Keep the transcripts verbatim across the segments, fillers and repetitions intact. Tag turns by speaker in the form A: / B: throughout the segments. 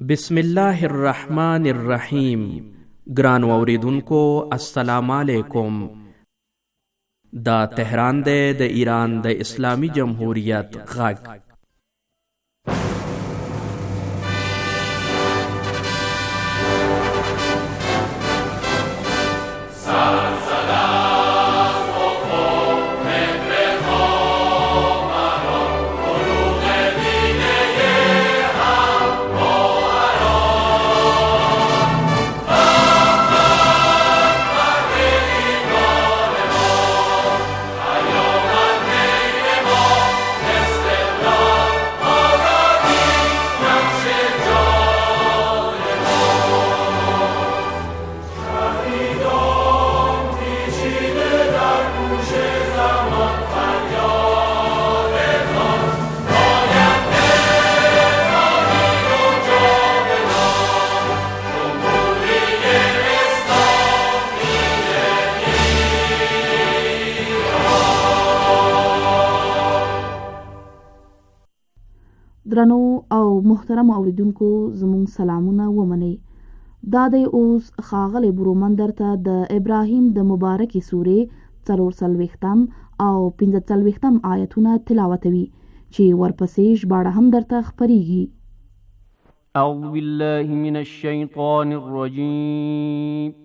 A: بسم الله الرحمن الرحیم. ګران اوریدونکو السلام علیکم. دا تهران دی د ایران د اسلامی جمهوریت غږ.
B: درنو او محترم اوریدونکو زموږ سلامونه ومنئ. دا دی اوس ښاغلی برومند درته د ابراهیم د مبارکې سورې څلور څلوېښتم او پنځه څلوېښتم آیتونه تلاوتوي چې ورپسې ژباړه هم درته خپریږي.
C: اعوذ بالله من الشیطان الرجیم.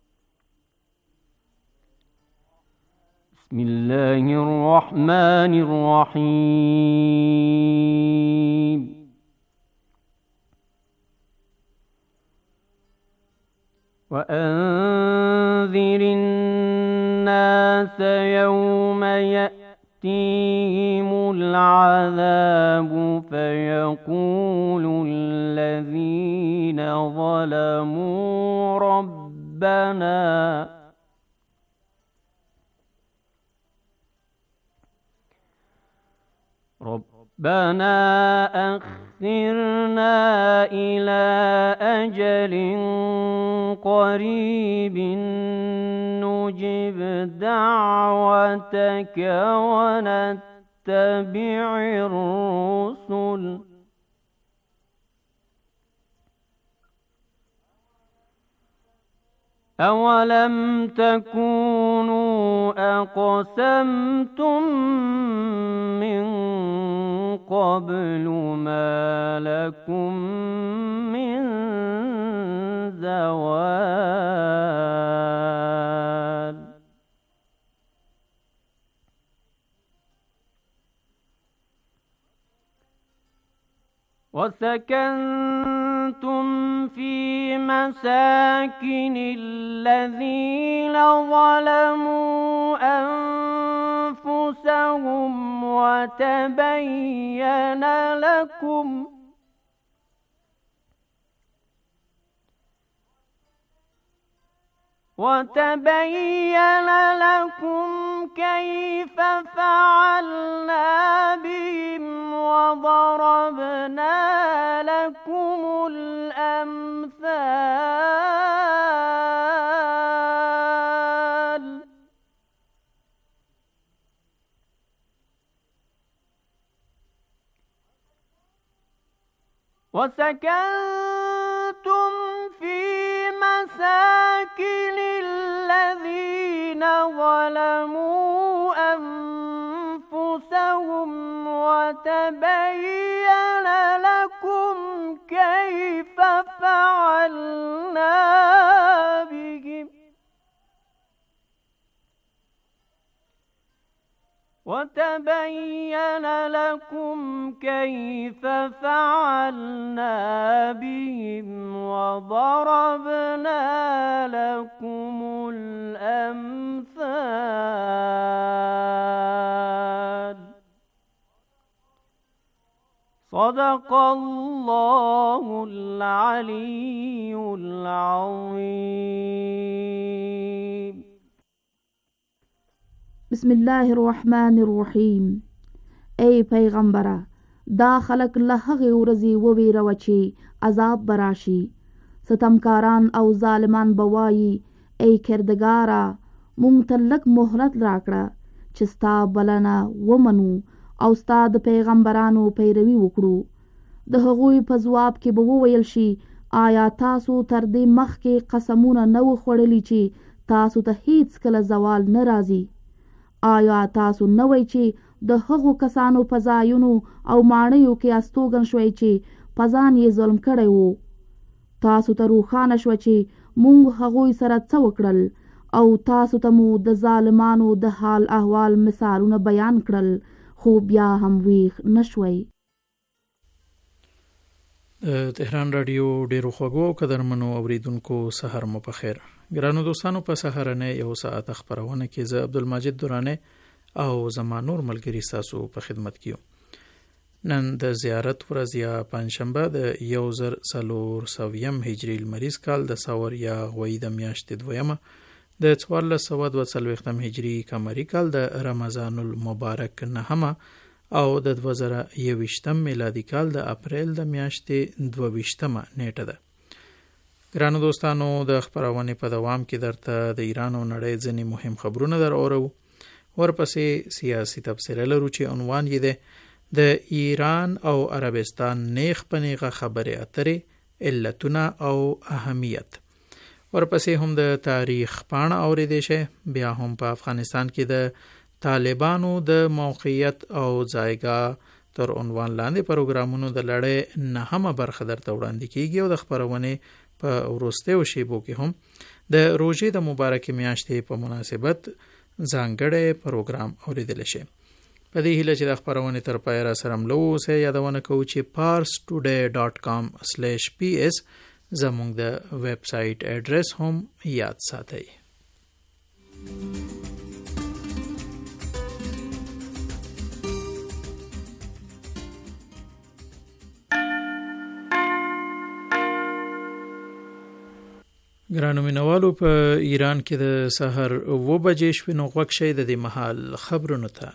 C: بسم الله الرحمن الرحیم. وأنذر الناس يوم يأتيهم العذاب فيقول الذين ظلموا ربنا ربنا أخرنا إلى أجل قريب نجب دعوتك ونتبع الرسل أولم تكونوا أقسمتم من قبل ما لكم من زوال وسكنتم في مساكن الذين ظلموا أنفسهم وتبين لكم وتبين لكم كيف فعلنا بهم وضربنا لكم الأمثال وسكنتم في مساكن الذين ظلموا أنفسهم وتبين لكم كيف فعلنا بهم وتبين لكم كيف فعلنا بهم وضربنا لكم الأمثال. صدق الله العلي العظيم.
B: بسم الله الرحمن الرحیم. ای پیغمبره، دا خلق له هغې ورځې وویروه چې عذاب به راشي. ستمکاران او ظالمان به وایي ای کردګاره مونږ ته لږ مهلت راکړه چې ستا بلنه ومنو او ستا د پیغمبرانو پیروي وکړو. د هغوی په ځواب کې به وویل شي آیا تاسو تر دې مخکې قسمونه نه و خوړلي چې تاسو ته هیڅ کله زوال نه راځي؟ آیا تاسو نه وای چې د هغو کسانو په ځایونو او ماڼیو کې استوګن شوئ چې په ځان یې ظلم کړی وو؟ تاسو ته روښانه شوه چې موږ هغوی سره څه وکړل او تاسو ته مو د ظالمانو د حال احوال مثالونه بیان کړل، خو بیا هم ویښ نه شوئ.
D: د تهران رادیو ډیرو خوږو او قدرمنو اوریدونکو سحر مو په خیر. ګرانو دوستانو، په سحرنه یو ساعت خبرونه کې زه عبدالمجید درانه او زما نور ملګری تاسو په خدمت کې یو. نن د زیارت ورځ یا پنځشنبه د یو زر څلور سویم هجري لمریز کال د ساور یا غوی د میاشتې دویمه د څوارلس سوه دوه څلوېښتم هجري قمري کال د رمضان المبارک نهمه او د دوه زره یوویشتم میلادي کال د اپریل د میاشتې دوه ویشتمه نیټه ده. ګرانو دوستانو، د خبرونې په دوام کې درته د ایران او نړۍ ځینې مهم خبرونه در اورو. ورپسې سیاسي تبصره لرو چې عنوان یې ده د ایران او عربستان نیغ په نیغه خبرې اترې، علتونه او اهمیت. ورپسې هم د تاریخ پاڼه اورېدی شي. بیا هم په افغانستان کې د طالبانو د موقعیت او ځایګاه تر عنوان لاندې پروګرامونو د لړۍ نهمه برخه درته وړاندې کیږي او د خبرونې په وروستیو شیبو کې هم د روژې د مبارکې میاشتې په مناسبت ځانګړی پروګرام اورېدلی شي. په دې هیله چې د خبرونې تر پایه را سره ملو اوسئ. یادونه کوو چې پارس ټوډے ډاټ کام سلیش پی ایس زموږ د ویب سایټ ایډرس هم یاد ساتئ. ګرانو مینوالو، په ایران کې د سحر اوه بجې شوې، نو غوږ شئ د دې مهال خبرونو ته.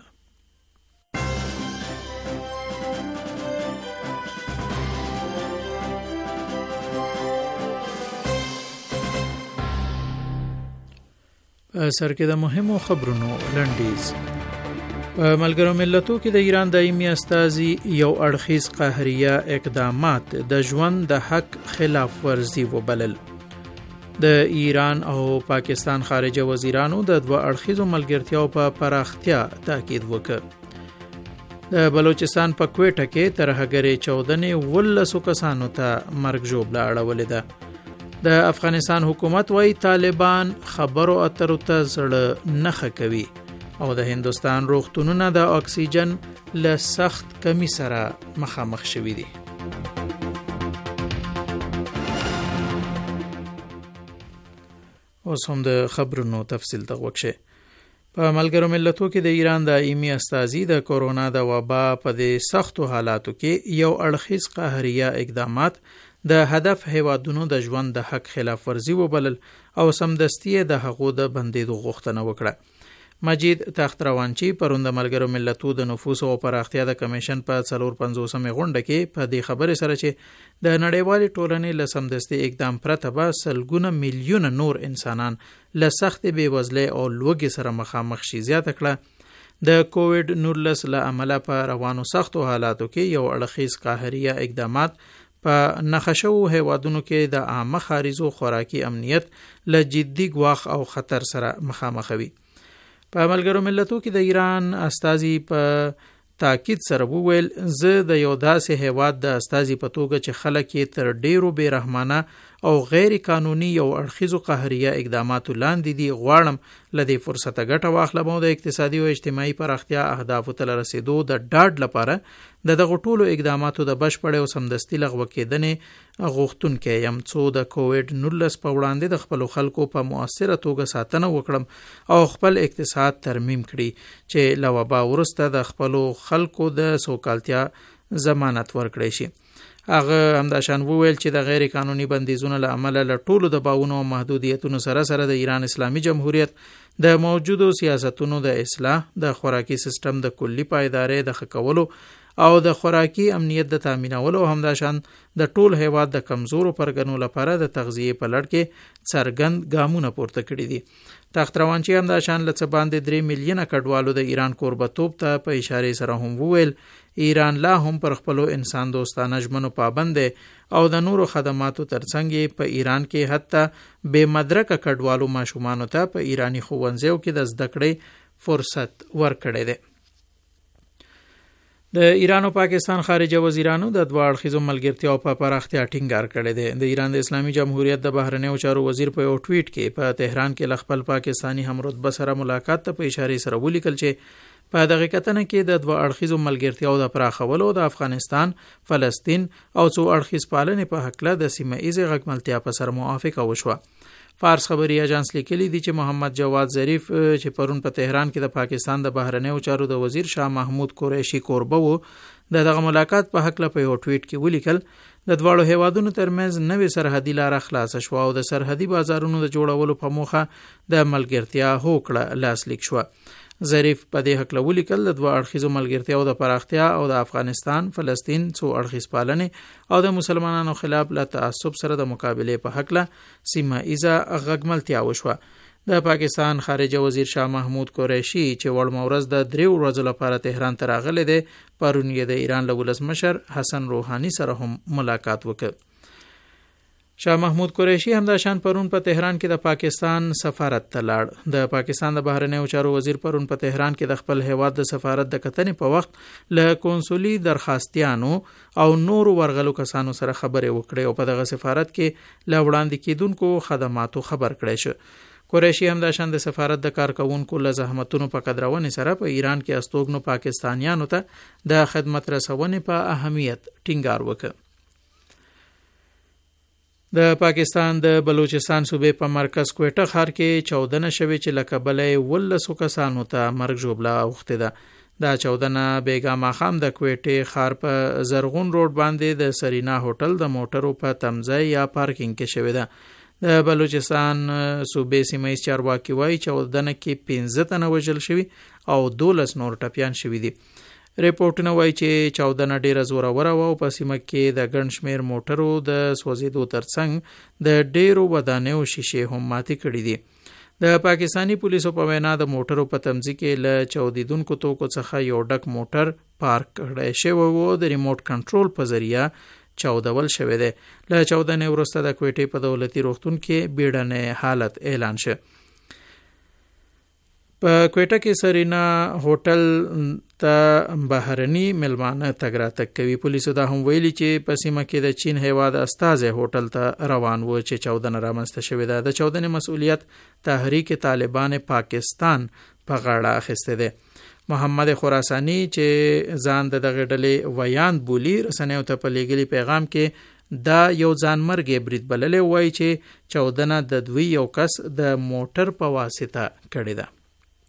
D: سر کې د مهمو خبرونو لنډیز. په ملګرو ملتو کې د ایران دایمي استازي یو اړخیز قهریه اقدامات د ژوند د حق خلاف ورزي وبلل. د ایران او پاکستان خارجه وزیرانو د دوه اړخیزو ملګرتیاو په پراختیا تاکید وکړ. د بلوچستان په کوټه کې ترهګرې چودنې ولسو کسانو ته مرګ ژوبله اړولې ده. د افغانستان حکومت وايي طالبان خبرو اترو ته زړه نه کوي او د هندستان روغتونونه د اکسیجن له سخت کمی سره مخامخ شوي دي. اوس هم د خبرونو تفصیل ته غوږ شئ. په ملګرو ملتو کې د ایران دایمي استازي د کورونا د وبا په دې سختو حالاتو کې یو اړخیز قهریه اقدامات د هدف هیوادونو د ژوند د حق خلاف ورزي وبلل او سمدستي د هغو د بندیدو غوښتنه وکړه. مجید تختروانچی پرون د ملګرو ملتو د نفوس او پراختیا د کمیشن په څلور پنځوسمې غونډه کې په دې خبرې سره چې د نړیوالې ټولنې له سمدستي اقدام پرته به سلګونه میلیونه نور انسانان له سختې بېوزلۍ او لوږې سره مخامخ شي زیاته کړه. د کووډ نولس له امله په روانو سختو حالاتو کې یو اړخیز قهریه اقدامات په نخښو هیوادونو کې د عامه خاریزو خوراکي امنیت له جدي ګواښ او خطر سره مخامخوي. په ملګرو ملتو کې د ایران استازي په تاکید سره وویل، زه د یو داسې هیواد د استازي په توګه چې خلک یې تر ډیرو بې رحمانه او غیر قانوني یو اړخیزو قهریه اقداماتو لاندې دي غواړم له دې فرصته ګټه واخلم او د اقتصادي او اجتماعي پراختیا اهدافو ته رسیدو د ډاډ لپاره د دغو ټولو اقداماتو د بشپړې او سمدستي لغوه کېدنې غوښتونکی یم څو د کووډ نولس په وړاندې د خپلو خلکو په مؤثره توګه ساتنه وکړم او خپل اقتصاد ترمیم کړي چې له وبا وروسته د خپلو خلکو د سوکالتیا ضمانت ورکړی شي. هغه همداشان وویل چې د غیر قانوني بندیزونو له امله له ټولو دباوونو او محدودیتونو سره سره د ایران اسلامي جمهوریت د موجودو سیاستونو د اصلاح، د خوراکي سیستم د کلي پایدارۍ د ښه کولو او د خوراکي امنیت د تامینولو او همداشان د ټول هیواد د کمزورو پرګنو لپاره د تغذیې په لړ کې څرګند ګامونه پورته کړي دي. تخت روانچی هم د شان لڅ باندې درې میلیونه کډوالو د ایران کوربتوب ته په اشاره سره هم وویل ایران لا هم پر خپل انسان دوستانه ژمنو پابند او د نورو خدماتو ترڅنګ په ایران کې حتی بے مدرکه کډوالو ماشومان ته په ایرانی ښوونځیو کې د زده کړې فرصت ورکړی دی. د ایران او پاکستان خارجه وزیرانو د دوه اړخیزو ملګرتیاو په پراختیا ټینګار کړی دی. د ایران د اسلامي جمهوریت د بهرنیو چارو وزیر په یو ټویټ کې په تهران کې خپل پاکستانی همرتبه سره ملاقات ته په اشاره سره ولیکل چې په دغه کتنه کې د دوه اړخیزو ملګرتیاو د پراخولو د افغانستان، فلسطین او څو اړخیز پالنې په حق له د سیمه ایزې غږملتیا په سر موافقه وشوه. فارس خبري اژانس لیکلی دی چې محمد جواد ظریف چې پرون په تهران کې د پاکستان د بهرنیو چارو د وزیر شاه محمود قریشي کوربه وو د دغه ملاقات په حق له په یو ټویټ کې ولیکل د دواړو هیوادونو ترمنځ نوې سرحدي لار خلاص شو او د سرحدي بازارونو د جوړولو په موخه د ملګرتیا هوکړه لاسلیک شو. ظریف په دې حق له ولیکل د دوه اړخیزو ملګرتیاو د پراختیا او د افغانستان، فلسطین، څو اړخیز پالنې او د مسلمانانو خلاف له تعصب سره د مقابله په حق له سیمه ایزه غږملتیا وشوه. د پاکستان خارجه وزیر شاه محمود قریشي چې وړ مورز د دریو ورځو لپاره تهران ته راغلی دی پرون یې د ایران له ولسمشر حسن روحاني سره هم ملاقات وکړ. شاه محمود قریشي هم د شان پرون په تهران کې د پاکستان سفارت ته لاړ. د پاکستان د بهرنیو چارو وزیر پرون په تهران کې د خپل هیواد د سفارت د کتنې په وخت له کونسولي درخواستیانو او نورو ورغلو کسانو سره خبرې وکړې او په دغه سفارت کې له وړاندې کېدونکو خدماتو خبر کړی شو. قریشي هم د شان د سفارت د کارکونکو له زحمتونو په قدرونې سره په ایران کې استوګنو پاکستانیانو ته د خدمت رسونې په اهمیت ټینګار وکړ. د پاکستان د بلوچستان صوبې په مرکز کوټه ښار کې چودنه شوې چې له کبله ولسو کسانو ته مرګ ژوبله اوښتې ده. دا چودنه بیګا ماښام د کوټې ښار په زرغون روډ باندې د سرینا هوټل د موټرو په تمځای یا پارکینګ کې شوې ده. د بلوچستان صوبې سیمه ایز چارواکي وایي چودنه کې پنځه تنه وژل شوي او دولس نور ټپیان شوي دي. ریپورټونه وایي چې چاودنه ډیره زوروره وه او په سیمه کې د ګڼ شمېر موټرو د سوځېدو ترڅنګ د ډیرو ودانیو شیشې هم ماتې کړي دي. د پاکستانی پولیسو په وینا د موټرو په تمځي کې له چاودېدونکو توکو څخه یو ډک موټر پارک کړی شوی و د ریموټ کنټرول په ذریعه چاودول شوی دی. له چاودنې وروسته د کوټې په دولتي روغتون کې بیړنی حالت اعلان شو. په کوټه کې سرینا هوټل ته بهرني ملمانه تګ راتګ کوي. پولیسو دا هم ویلي چې په سیمه کې د چین هیواد استازی هوټل ته روان و چې چاودنه رامنځته شوې ده. د چاودنې مسؤلیت تحریک طالبان پاکستان په غاړه اخیستی دی. محمد خراسانی چې ځان د دغه ډلې ویاند بولی رسنیو ته په لیږلي پیغام کې دا یو ځان مرګ برید بللی وایي چې چاودنه د دوی یو کس د موټر په واسطه کړې ده.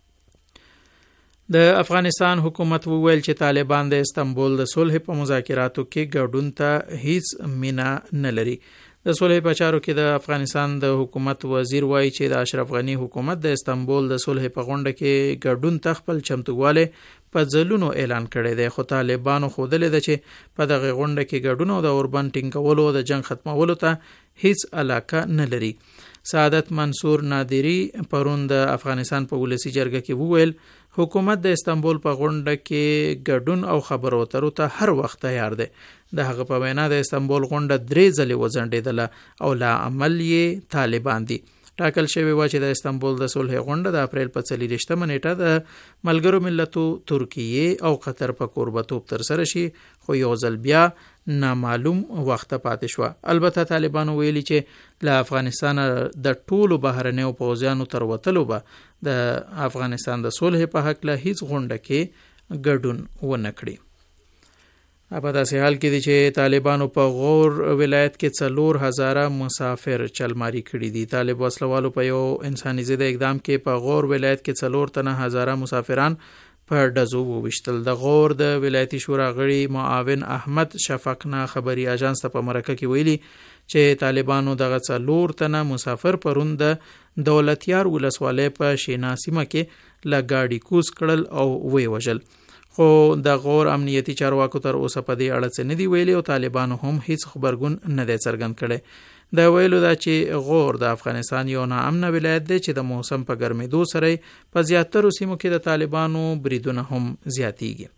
D: د افغانستان حکومت وویل چې طالبان د استنبول د صلح په مذاکراتو کې ګډون ته هیڅ مینا نه لري. د صلح په چارو کې د افغانستان د حکومت وزیر وایي چې د اشرف غنی حکومت د استنبول د صلح په غونډه کې ګډون ته خپل چمتووالی په ځلونو اعلان کړی دی، خو طالبانو ښودلی ده چې په دغه غونډه کې ګډون او د اوربند ټینګولو او د جنګ ختمولو ته هیڅ علاقه نه لري. سعادت منصور نادری پرون د افغانستان په ولسی جرګه کې وویل حکومت د استنبول په غونډه کې ګډون او خبرو اترو ته هر وخت تیار دی. د هغه په وینا د استنبول غونډه درې ځلې وځنډېدله او لا عمل یې طالبان دي. ټاکل شوی و چې د استنبول د صلح غونډه د اپریل په څلېرویشتمه نیټه د ملګرو ملتو ترکیې او قطر په کوربتوب ترسره شي، خو یو ځل بیا نامعلوم وخت پاتې شوه. البته طالبانو ویلي چې له افغانستان د ټولو بهرنیو پوځیانو تر وتلو به د افغانستان د صلح په حق له هیڅ غونډه کې ګډون ونه کړي. په داسې حال کې دي چې طالبانو په غور ولایت کې څلور هزاره مسافر چلماری کړي دي. طالب وسلوالو په یو انساني ضد اقدام کې په غور ولایت کې څلور تنه هزاره مسافران په ډزو وویشتل. د غور د ولایتي شورا غړي معاون احمد شفقنا خبري اژانس ته په مرکه کې ویلي چې طالبانو دغه څلور تنه مسافر پرون د دولتیار ولسوالۍ په شینا سیمه کې له ګاډي کوز کړل او وی وژل. خو د غور امنیتي چارواکو تر اوسه په دې اړه څه نه دي ویلي او طالبانو هم هیڅ خبرګون نه دی څرګند کړی. د ویلو دا چې غور د افغانستان یو ناامنه ولایت دی چې د موسم په ګرمېدو سره په زیاترو سیمو کې د طالبانو بریدونه هم زیاتیږي.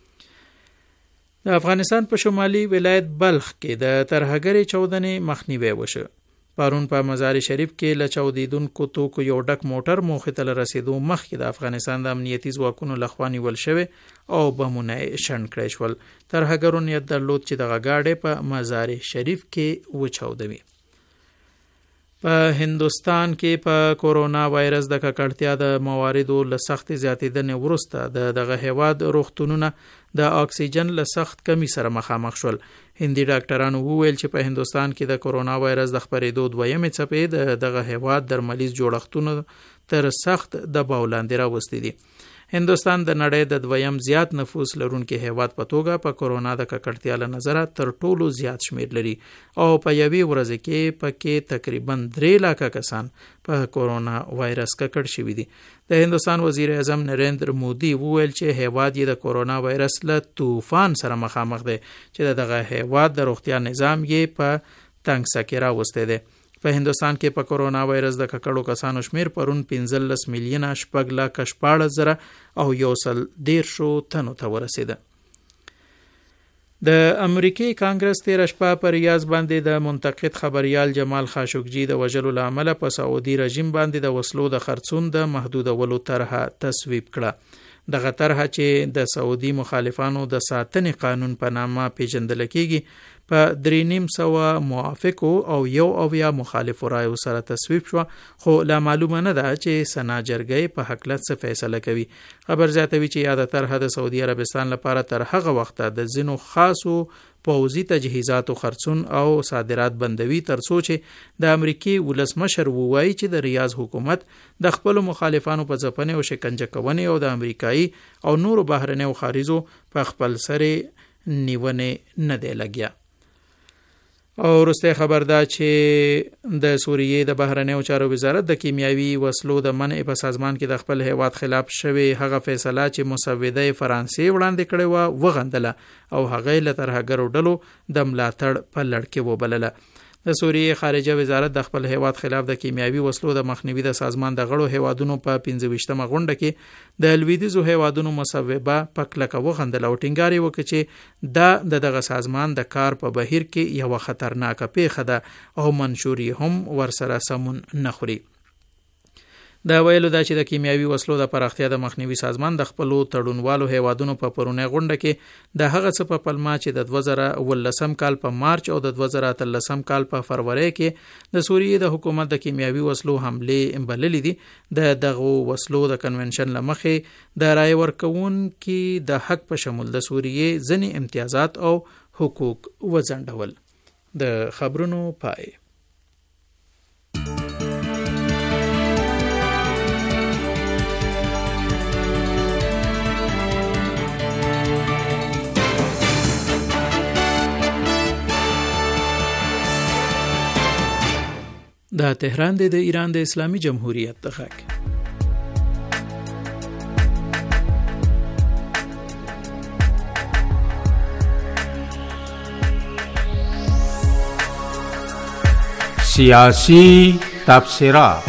D: د افغانستان په شمالي ولایت بلخ کې د ترهګرې چاودنې مخنیوی وشو. پرون په مزار شریف کې له چاودیدونکو توکو یو ډک موټر موخې ته رسیدو مخکې د افغانستان د امنیتي ځواکونو لخوا نیول شوی او بمونه شنډ کړی شول. ترهګرو نیت درلود چې دغه ګاډی په مزار شریف کې وچاودوي. په هندوستان کې په کورونا وایرس د ککړتیا د مواردو له سختې زیاتېدنې وروسته د دغه هیواد روغتونونه د اکسیجن له سخت کمی سره مخامخ شول. هندي ډاکټرانو وویل چې په هندوستان کې د کورونا وایرس د خپرېدو دویمې څپې د دغه هیواد درملیز جوړښتونو تر سخت دباو لاندې راوستي دي. هندوستان د نړۍ د دویم زیات نفوس لرونکي هیواد په توګه په کورونا د ککړتیا له نظره تر ټولو زیات شمیر لري او په یوې ورځ کې پکې تقریبا درې لکه کسان په کورونا وایرس ککړ شوي دي. د هندوستان وزیر اعظم نریندر مودي وویل چې هیواد یې د کورونا وایرس له طوفان سره مخامخ دی چې دغه هیواد د روغتیا نظام یې په تنګ سکه راوستی دی. په هندوستان کې په کورونا وایرس د ککړو کسانو شمیر پرون پنځلس میلیونه شپږ لکه شپاړس زره او یو سل دیرشو تنو ته ورسېده. د امریکای کانګرس تېره شپه په ریاض باندې د منتقد خبریال جمال خاشقجي د وژلو له امله په سعودي رژیم باندې د وسلو د خرڅون د محدودولو طرحه تصویب کړه. دغه طرحه چې د سعودي مخالفانو د ساتنې قانون په نامه پیژندل کېږي په درې نیم سوه موافقو او یو اویا مخالفو رایو سره تصویب شوه، خو لا معلومه نه ده چې سنا جرګې په هکله څه فیصله کوي. خبر زیاتوي چې یاده طرحه د سعودي عربستان لپاره تر هغه وخته د ځینو خاصو پوځي تجهیزاتو خرڅون او صادرات بندوي ترڅو چې د امریکای ولسمشر ووایي چې د ریاض حکومت د خپل مخالفانو په ځپنې او شکنجه کونې او د امریکایي او نورو بهرنیو خارجو په خپل سره نیونې نه دی لګیا. او وروسته خبر ده چې د سوریې د بهرنیو چارو وزارت د کیمیاوي وسلو د منع په سازمان کې د خپل هیواد خلاف شوی هغه فیصله چې مسوده فرانسې وړاندې کړې و وغندله او هغه له ترهګرو ډلو د ملاتړ په لړ کې وبلله. د سوریې خارجه وزارت د خپل هیواد خلاف د کیمیاوي وسلو د مخنیوي د سازمان د غړو هیوادونو په پنځه ویشتمه غونډه کې د لویدیځو هیوادونو مسوده په کلکه وغندله او ټینګار یې وکړ چې دا د دغه سازمان د کار په بهیر کې یوه خطرناکه پیښه ده او منشور یې هم ورسره سمون نه خوري. دا ویلو دا چې د کیمیاوي وسلو د پراختیا د مخنیوي سازمان د خپلو تړونوالو هیوادونو په پرونی غونډه کې د هغه څه په پلمه چې د دوه زره اوولسم کال په مارچ او د دوه زره اتلسم کال په فروری کې د سوریې د حکومت د کیمیاوي وسلو حملې بللې دي. د دغه وسلو د کنونشن له مخې د رای ورکوونکي د حق په شمول د سوریې ځینې امتیازات او حقوق وځنډول. د خبرونو پای. دا تهران دی د ایران د اسلامي جمهوریت د غږ.
E: سیاسی تبصرات.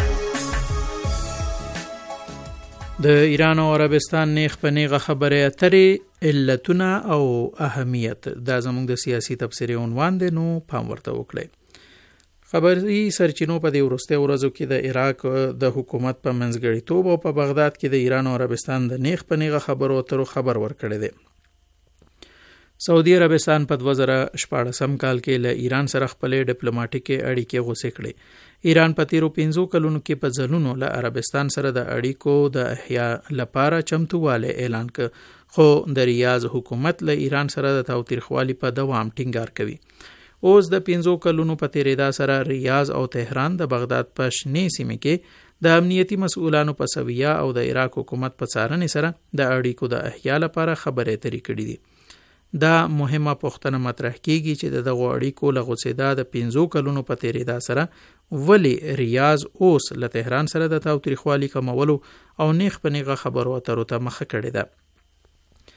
D: د ایران او عربستان نیغ په نیغه خبرې اترې علتونه او اهمیت دا زموږ د سیاسی تبصرې عنوان دی، نو پام ورته وکړئ. خبري سرچینو په دې وروستیو ورځو کې د عراق د حکومت په منځګړیتوب او په بغداد کې د ایران او عربستان د نیغ په نیغه خبرو اترو خبر ورکړی دی. سعودي عربستان په دوه زره شپاړسم کال کې له ایران سره خپلې ډیپلوماټیکې اړیکې غوڅې کړې. ایران په تیرو پنځو کلونو کې په ځلونو له عربستان سره د اړیکو د احیا لپاره چمتووالی اعلان کړ، خو د ریاض حکومت له ایران سره د تاوتریخوالي په دوام ټینګار کوي. اوس د پنځو کلونو په تیریدا سره ریاض او تهران د بغداد په شنې سیمې کې د امنیتي مسؤلانو په سویه او د عراق حکومت په څارنې سره د اړیکو د احیا لپاره خبرې اترې کړې دي. دا مهمه پوښتنه مطرح کیږي چې د دغو اړیکو له غوڅېدا د پنځو کلونو په تیریدا سره ولې ریاض اوس له تهران سره د تاوتریخوالي کمولو او نیغ په نیغه خبرو اترو ته مخه کړې ده.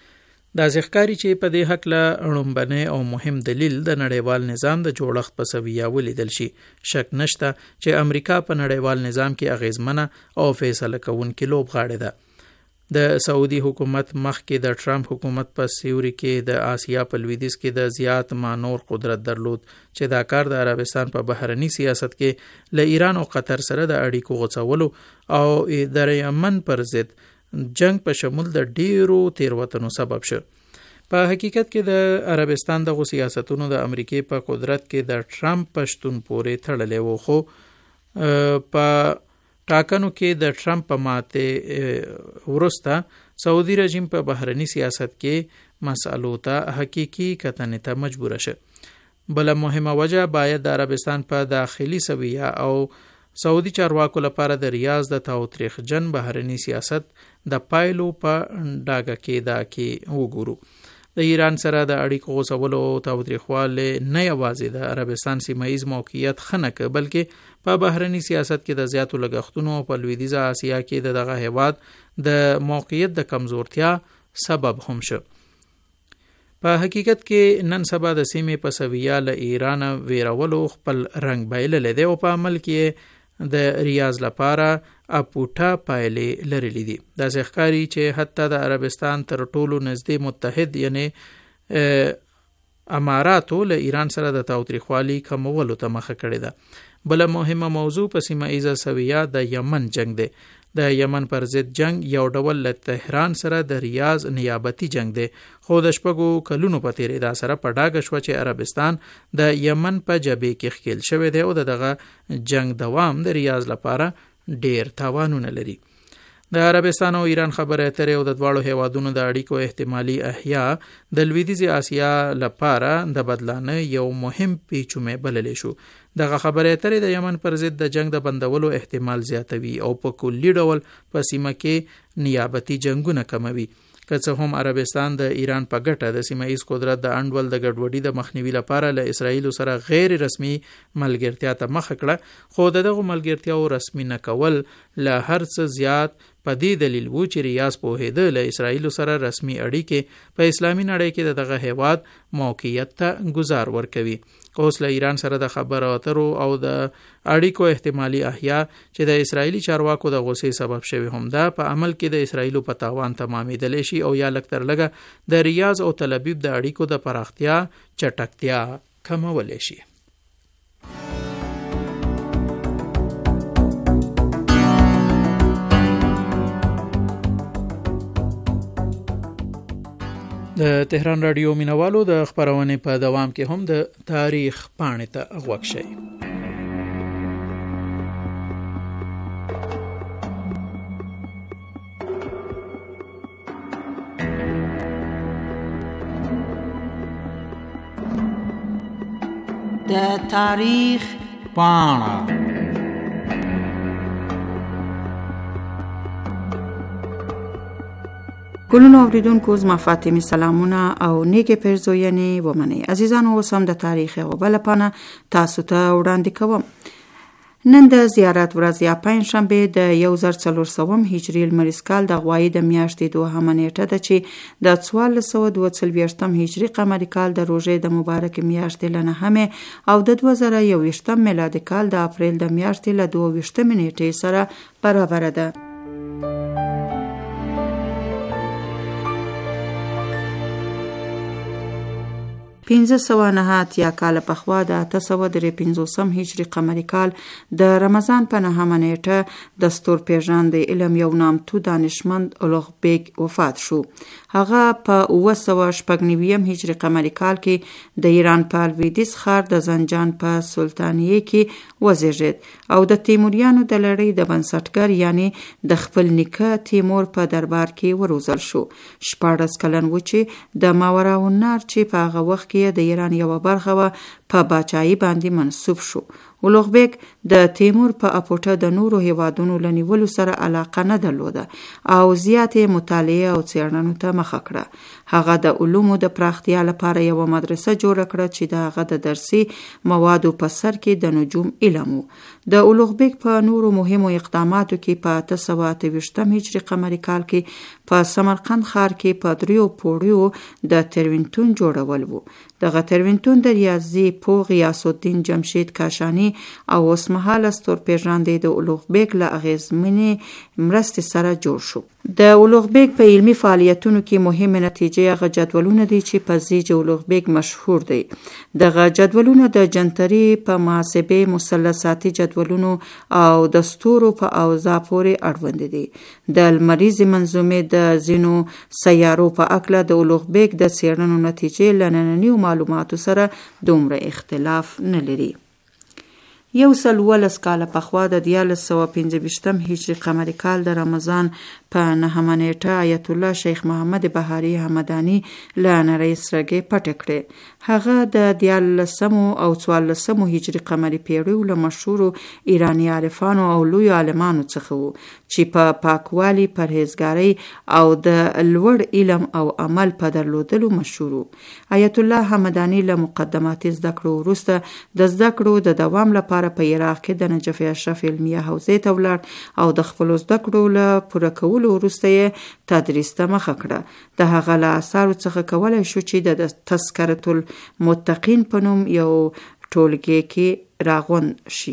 D: دا ځکه چې په دې حق له لومبنی او مهم دلیل د نړیوال نظام د جوړښت په سویه ولیدل شي. شک نشته چې امریکا په نړیوال نظام کې اغیزمنه او فیصله کوونکې لوبغاړې ده. د سعودي حکومت مخکې د ټرمپ حکومت په سیوري کې د آسیا په لویدیځ کې د زیات مانور قدرت درلود چې دا کار د عربستان په بهرني سیاست کې له ایران او قطر سره د اړیکو غوڅولو او د یمن پر ضد جنگ په شمول د ډیرو تیروتنو سبب شو. په حقیقت کې د عربستان دغه سیاستونو د امریکای په قدرت کې د ټرمپ پښتون پورې تړلې وو، خو په ټاکنو کې د ټرمپ په ماته ورسته سعودي رژیم په بهرني سیاست کې مسالو ته حقيقي کتنې ته مجبور شه. بل مهمه وجه باید د عربستان په داخلي سویه او سعودي چارواکو لپاره د ریاض د تاوتریخجن بهرني سیاست د پایلو په ډاګه کې دا کې وګورو. د ایران سره د اړیکو غوڅولو او تاوتریخواله نه یوازې د عربستان سیمایي موقعیت خنک بلکې په بهرني سیاست کې د زیاتو لګښتونو په لویدیځه آسیا کې دغه هیواد د موقعیت د کمزورتیا سبب هم شو. په حقیقت کې نن سبا د سیمې په سویه له ایران ویرولو خپل رنگ بایللی دی او په عمل کې د ریاض لپاره اپوټا پایلې لرلې دي. دا ځکه چې حتی د عربستان تر ټولو نږدې متحد یعنی اماراتو له ایران سره د تاوتریخوالي کمولو ته مخه کړې ده. بل مهمه موضوع په سیمه ایزه سویه د یمن جنگ دی. د یمن پر ضد جنگ یو ډول له تهران سره د ریاض نیابتي جنگ دی، خو د شپږو کلونو په تیریدا سره په ډاګه شو چې عربستان د یمن په جبهه کې ښکیل شوی دی او دغه جنگ دوام د ریاض لپاره ډیر تاوانونه لري. د عربستان او ایران خبره اترې او د دواړو هیوادونو د اړیکو احتمالي احیا د لویدیځي آسیا لپاره د بدلانه یو مهم پیچومې بللې شو. دغه خبره اترې د یمن پر ضد د جنگ د بندولو احتمال زیاتوي او په کلي ډول په سیمه کې نیابتي جنگونه کموي. که څه هم عربستان د ایران په ګټه د سیمه ایز قدرت د انډول د ګډوډۍ د مخنیوي لپاره له اسرایل سره غیر رسمي ملګرتیا ته مخه کړه، خو دغه ملګرتیا رسمي نه کول له هر څه زیات په دې دلیل وو چې ریاض په هده له اسرایل سره رسمي اړیکې په اسلامي نړۍ کې دغه هیواد موقعیت ته گزار ورکوي. اوس له ایران سره د خبرو اترو او د اړیکو احتمالي احیا چې د اسرایلی چارواکو د غوسې سبب شوی هم ده په عمل کې د اسرایلو په تاوان تمامېدلی شي او یا لکتر لګه د ریاض او تل ابیب د اړیکو د پراختیا چټکتیا کمولی شي. د تهران رادیو مینوالو د خبرونې په دوام کې هم د تاریخ پاڼې ته غوږ شئ.
E: د تاریخ پاڼه
F: ګلونو اوریدونکو زما فاطمه سلامونه او نیکه پرزوینې ومني. عزیزانو اوس هم د تاریخ او بل پانه تاسو ته وړاندې کوم. نن د زیارت ورځ یا پنځشنبه د یو زر څلور سوه هجري لمریز کال د غوایي د میاشتې دوهمه نیټه ده چې د څوارلس سوه دوه څلوېښتم هجري قمري کال د روژې د مبارک میاشتې له نهمې او د دوه زره یو ویشتم میلادي کال د اپریل د میاشتې له دوه ویشتمې نیټې سره برابره ده. پنځه سوه نهه اتیا کاله پخوا د اته سوه درې پنځوسم هجري قمري کال د رمضان په نهمه نیټه د ستورپیژند د علم یو نامتو دانشمند اولغ بیګ وفات شو. هغه په اوه سوه شپږ نویم هجري قمري کال کې د ایران په لویدیځ ښار د زنجان په سلطانیه کې وزیږید او د تیموریانو د لړۍ د بنسټګر یعنی د خپل نیکه تیمور په دربار کې وروزل شو. شپاړس کلن و چې د ماوراءالنهر چې په هغه وخت کې د ایران یوه برخه وه په باچایي باندې منصوب شو. اولغ بیګ د تیمور په اپوټه د نورو هیوادونو لنیولو سره علاقه نه درلوده او زیاتې مطالعه او څېړنو ته مخه کړه. هغه د علومو د پراختیا لپاره یوه مدرسه جوړه کړه چې د هغه د درسي موادو په سر کې د نجوم علم و. د اولغ بیګ په نورو مهمو اقداماتو کې په اته سوه اته ویشتم هجري قمري کال کې په سمرقند ښار کې په دریو پوړیو د تروینتون جوړول و. دغه تروینتون د ریاضي پوه غیاث الدین جمشید کاشاني او اوسمهاله ستورپېژندې د اولغ بیګ له اغېزمنې مرستې سره جوړ شو. د اولغ بیګ په علمي فعالیتونو کې مهمه نتیجه هغه جدولونه دي چې په زیج اولغ بیګ مشهور دی. دغه جدولونه د جنتري په محاسبې، مثلثاتي جدولونو او د ستورو په اوضاع پورې اړوند دي. د لمریزې منظومې د ځینو سیارو په اکله د اولغ بیګ د څېړنو نتیجې له نننیو معلوماتو سره دومره اختلاف نه لري. یو سل اوولس کاله پخوا د دیارلس سوه پنځه ویشتم هجري قمري کال د رمضان په نهمه نیټه آیت الله شیخ محمد بهاري همداني له نړۍ سرګې پټې کړې. هغه د دیارلسمو او څوارلسمو هجري قمري پیړیو له مشهورو ایراني عارفانو او لویو عالمانو څخه و چې په پا پاکوالي، پرهیزګارۍ او د لوړ علم او عمل په درلودلو مشهور و. آیت الله همداني له مقدماتي زده کړو وروسته د زده کړو د دوام لپاره په عراق کې د نجف اشرف علمیه حوزې ته ولاړ او د خپلو زده کړو له پوره کولو وروسته یې تدریس ته مخه کړه. د هغه له اثارو څخه کولی شو چې د تذکرة المتقین په نوم یو ټولګي کې راغونډ شي.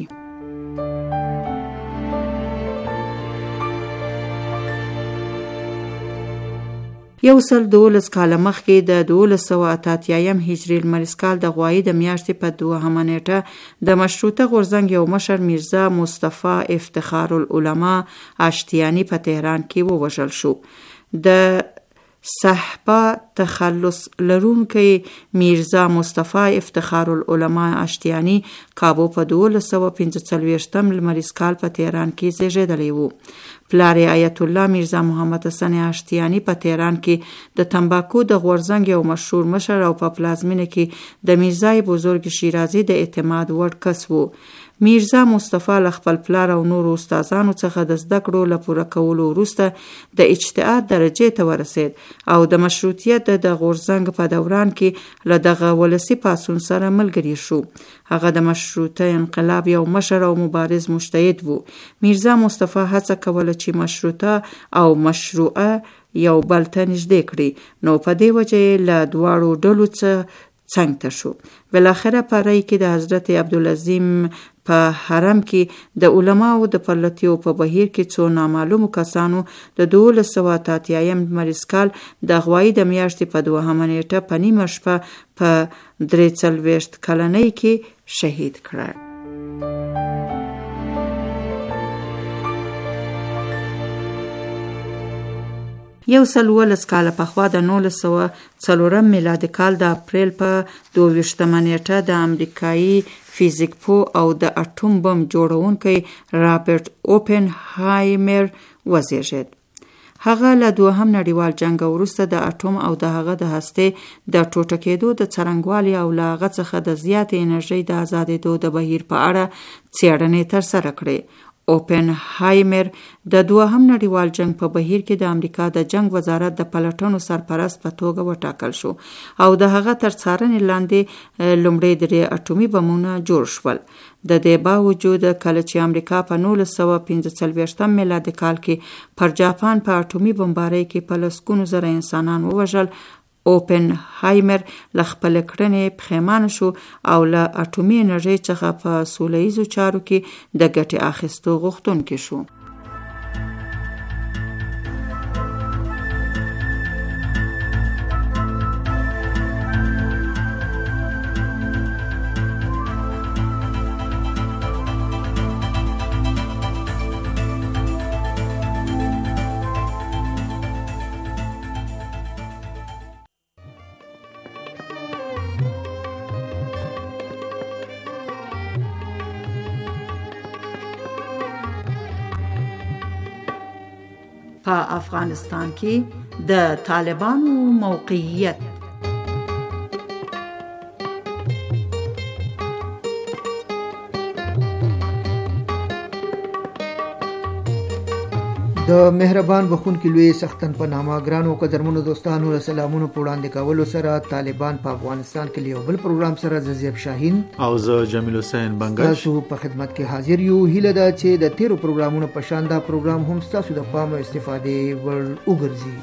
F: یو سل دولس کاله مخکې د دولس سوه اته اتیایم هجري لمریز کال د غوایي د میاشتې په دوهمه نیټه د مشروطه غورځنګ یو مشر میرزا مصطفی افتخار العلماء اشتیانی په تهران کې ووژل شو. د صحبه تخلص لرونکی میرزا مصطفی افتخار العلماء اشتیانی کابو په دولس سوه پنځه څلوېښتم لمریز کال په تهران کې زیږېدلی و. پلار آیت الله میرزا محمد حسن اشتیانی په تهران کې د تنباکو د غورځنګ یو مشهور مشر او په پلازمینه کې د میرزای بزرگ شیرازي د اعتماد وړ کس و. میرزا مصطفی له خپل پلار او نورو استادانو څخه د زده کړو له پوره کولو وروسته د اجتهاد درجې ته ورسید او د مشروطیت د غورځنګ په دوران کې له دغه ولسي پاڅون سره ملګری شو. هغه د مشروطه انقلاب یو مشر او مبارز مجتهد و. میرزا مصطفی هڅه کوله چې مشروطه او مشروعه یو بل ته نږدې کړي، نو په دې وجه له دواړو ډلو څخه څنګ ته شو. بالاخره په رای کې د حضرت عبدالعظیم په حرم کې د علماو د پرلتیو په بهیر کې څو نامعلومو کسانو د دولس سوه اته اتیایم لمریز کال د غوایي د میاشتې په دوهمه نیټه په نیمه شپه په درې څلوېښت کلنۍ کې شهید کړه. یو سل اوولس کاله پخوا د نولس سوه څلورم میلادي کال د اپریل په دوه ویشتمه نیټه د امریکایي فیزیک پوه او د اټوم بم جوړونکی رابرټ اوپن هایمر وزیږید. هغه له دوهم نړیوال جنګ وروسته د اټوم او د هغه د هستې د ټوټه کېدو د څرنګوالي او له هغه څخه د زیاتې انرژۍ د ازادېدو د بهیر په اړه څېړنې ترسره کړې. اوپن هایمر د دوهم نړیوال جنگ په بهیر کې د امریکا د جنگ وزارت د پلټنو سرپرست په توګه وټاکل شو او د هغه تر څارنې لاندې لومړی درې اټومي بمونه جوړ شول. د دې باوجود کله چې امریکا په نولس سوه پنځه څلوېښتم میلادي کال کې پر جاپان په اټومي بمبارۍ کې په لسګونو زره انسانان ووژل، اوپن هایمر له خپل کړنې پښیمانه شو او له اټومي انرژۍ څخه په سوله ییزو چارو کې د ګټې اخیستو غوښتونکی شو. په افغانستان کې د طالبانو موقعیت.
G: د مهربان بخونکي لوی سختن په نامه ګرانو قدرمنو دوستانو له سلامونو په وړاندې کولو سره طالبان په افغانستان کې یو بل پروګرام سره زیب شاهین او زه جمیل حسین بنگش تاسو په خدمت کې حاضر یو. هیله ده چې د تیرو پروګرامونو په شان دا پروګرام هم تاسو د پام او استفادې ور وګرځي.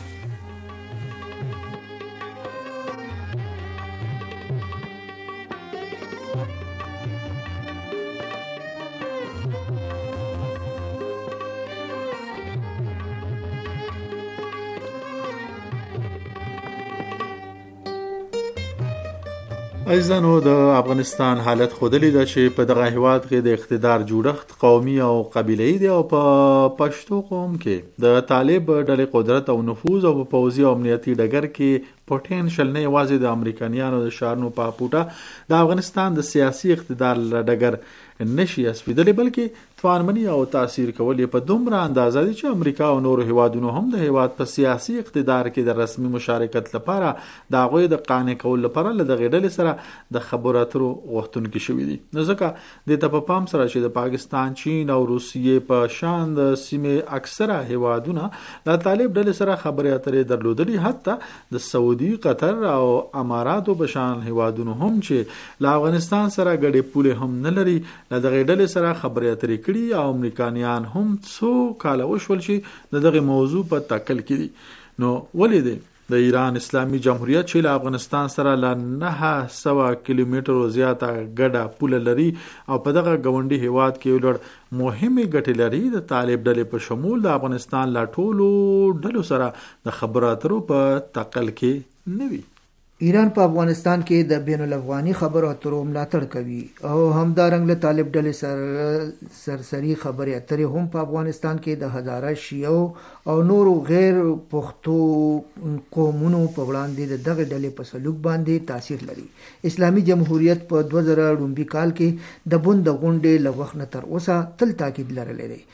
H: عزیزانو د افغانستان حالت خودلی ده چې په دغه هیواد کې د اقتدار جوړښت قومي او قبیله‌ای دی او په پښتو قوم کې د طالب ډلې قدرت او نفوذ او په پوځي او امنیتي ډګر کې پوتنشل نه یوازې د امریکایانو د شارنو په پوټه د افغانستان د سیاسي اقتدار ډګر نشي اسفیدلی بلکې توانمنی او تاثیر کول په دومره اندازه دي چې امریکا او نور هیوادونو هم د هیواد په سیاسي اقتدار کې د رسمي مشارکت لپاره د هغوی د قانع کول لپاره له دغې ډلې سره د خبرو اترو غوښتونکي شوي دي. نو ځکه د ته په پام سره چې د پاکستان، چین او روسیې په شان د سیمې اکثره هیوادونه د طالب ډلې سره خبرې اترې درلودلي، حتی د سعودي، قطر او اماراتو په شان هیوادونو هم چې له افغانستان سره ګډې پولې هم نه لري د دغې ډلې سره خبرې اترې کړي او امریکایان هم څو کاله وشول چې د دغه موضوع په تکل کې دي. نو ولې دی د ایران اسلامي جمهوریت چې له افغانستان سره له نه سوه کیلومترو زیاته ګډه پوله لري او په دغه ګاونډي هیواد کې یو لړ مهمې ګټې لري د طالب ډلې په شمول د افغانستان لا ټولو ډلو سره د خبرو اترو په تکل کې نه وي.
G: ایران په افغانستان کې د بین الافغاني خبرو اترو ملاتړ کوي او همدارنګ له طالب ډلې سره سرسري خبرې اترې هم په افغانستان کې د هزاره شیعو او نورو غیر پښتو قومونو په وړاندې د دغه ډلې په سلوک باندې تاثیر لري. اسلامي جمهوریت په دوه زره لومړي کال کې د بند غونډې له وخت نه تر اوسه تل تاکید لرلی دی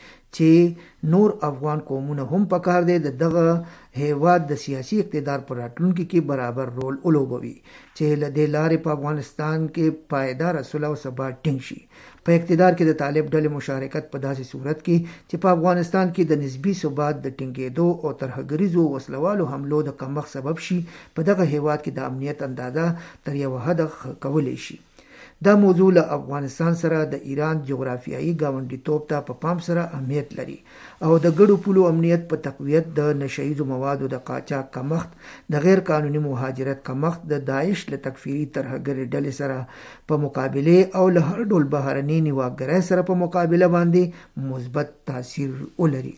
G: چې نور افغان قومونه هم پکار دی د دغه هیواد د سیاسي اقتدار پر راتلونکي کې برابر رول ولوبوي چې له دې لارې په افغانستان کې پایدار صلح او ثبات ټینګ شي. په اقتدار کې د طالب ډلې مشارکت په داسې صورت کې چې په افغانستان کې د نسبي ثبات د ټینګېدو او ترهګریزو وسلوالو حملو د کمښت سبب شي، په دغه هیواد کې د امنیت اندازه تر یو حده کولی شي. دا موضوع له افغانستان سره د ایران جغرافیایي ګاونډیتوب ته په پام سره اهمیت لري او د ګډو پولو امنیت په تقویت، د نشهیزو موادو د قاچاق کمښت، د غیر قانوني مهاجرت کمښت، د داعش له تکفیري ترهګرې ډلې سره په مقابله او له هر ډول بهرني نیواګرۍ سره په مقابله باندې مثبت تاثیر ولري.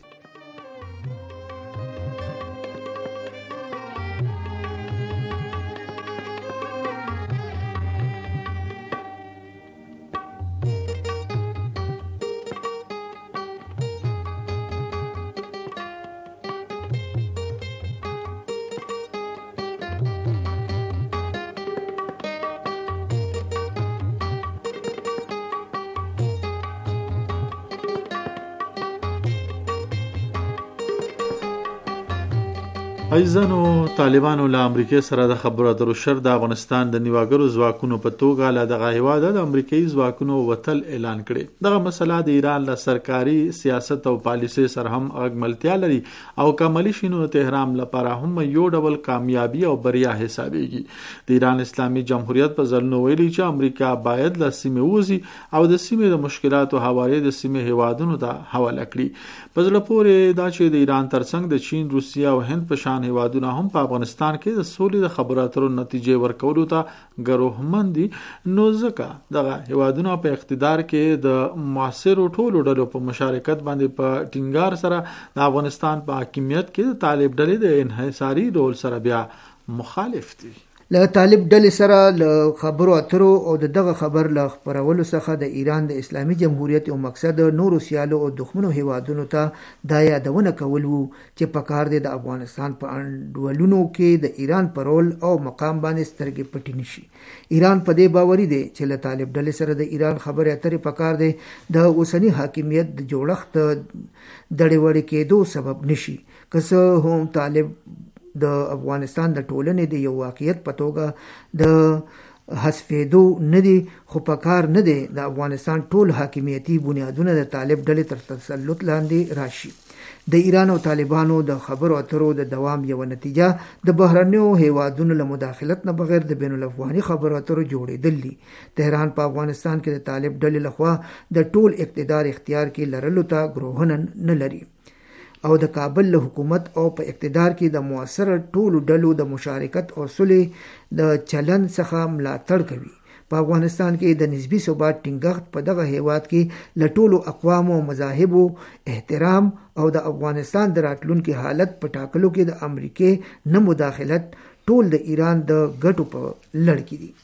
H: عزیزانو، طالبانو له امریکای سره د خبرو اترو شر د افغانستان د نیواګرو ځواکونو په توګه له دغه هیواد د امریکایي ځواکونو وتل اعلان کړي. دغه مسله د ایران له سرکاري سیاست او پالیسي سره هم اغملتیا لري او کمالي شینو تهران لپاره هم یو ډول کامیابی او بریا حسابيږي. د ایران اسلامي جمهوریت په ځلنو ویلي چې امریکا باید له سیمې وځي او د سیمې د مشکلاتو حواله د سیمې هیوادونو ته حواله کړي. په ځل پورې دا چې د ایران ترڅنګ د چین، روسیا او هند په شان هیوادونه هم په افغانستان کې د سولې د خبرو اترو نتیجې ورکولو ته ګروهمند دي، نو ځکه دغه هیوادونه په اقتدار کې د معاصرو ټولو ډلو په مشارکت باندې په ټینګار سره د افغانستان په حاکمیت کې د طالب ډلې د انحصاري رول سره بیا مخالف دي.
G: له طالب ډلې سره له خبرو اترو او د دغه خبر له خبرولو څخه د ایران د اسلامي جمهوریت یو مقصد نورو سیالو او دښمنو هیوادونو ته دا یادونه کول وو چې په کار دی د افغانستان په انډولونو کې د ایران په رول او مقام باندې سترګې پټې نشي. ایران په دې باوري دی چې له طالب ډلې سره د ایران خبرې اترې په کار دی د اوسني حاکمیت د جوړښت دړې وړې کېدو سبب نشي. که څه هم طالب د افغانستان د ټولنې د یو واقعیت په توګه د حذفېدو نه دي، خو په کار نه دی د افغانستان ټول حاکمیتي بنیادونه د طالب ډلې تر تسلط لاندې راشي. د ایران او طالبانو د خبرو اترو د دوام یو نتیجه د بهرنیو هیوادونو له مداخلت نه بغیر د بین الافغاني خبرو اترو جوړېدل دي. تهران په افغانستان کې د طالب ډلې لخوا د ټول اقتدار اختیار کې لرلو ته ګروهن نه لري او د کابل له حکومت او په اقتدار کې د موثر ټولو ډلو د مشارکت او صلح د چلن څخه ملاتړ کوي. په افغانستان کې د نسبی ثبات ټینګښت په دغه هیواد کې له ټولو اقوامو او مذاهبو احترام او د افغانستان د راتلونکي حالت په ټاکلو کې د امریکای نه مداخلت ټول د ایران د ګټو په لړ کې دي.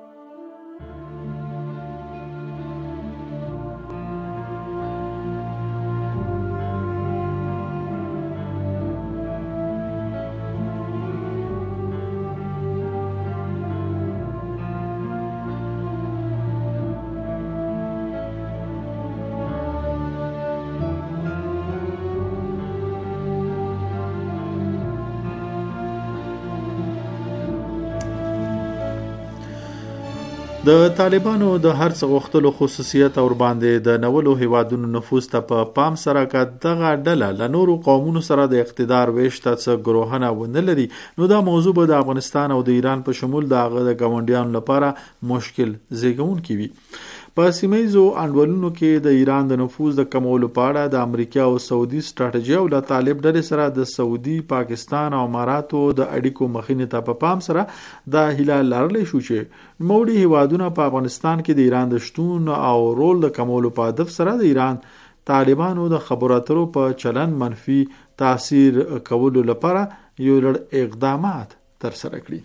H: د طالبانو د هر څه غوښتلو خصوصیت اور باندې د نولو هیوادونو نفوذ ته په پام سره که دغه ډله له نورو قومونو سره د اقتدار ویش ته څه ګروهنه ونه لري، نو دا موضوع به د افغانستان او د ایران په شمول د هغه د ګاونډیانو لپاره مشکل زیږونکی وي. په سیمه‌یزو انډولونو کې د ایران د نفوذ د کمولو په اړه د امریکا او سعودي ستراتیژي او د طالب ډلې سره د سعودي، پاکستان او اماراتو د اړیکو مخینې ته په پام سره دا هیله لرلی شو چې نوموړي هیوادونه په افغانستان کې د ایران د شتون او رول د کمولو په هدف سره د ایران طالبانو د خبرو اترو په چلن منفي تاثیر کولو لپاره یو لړ اقدامات ترسره کړي.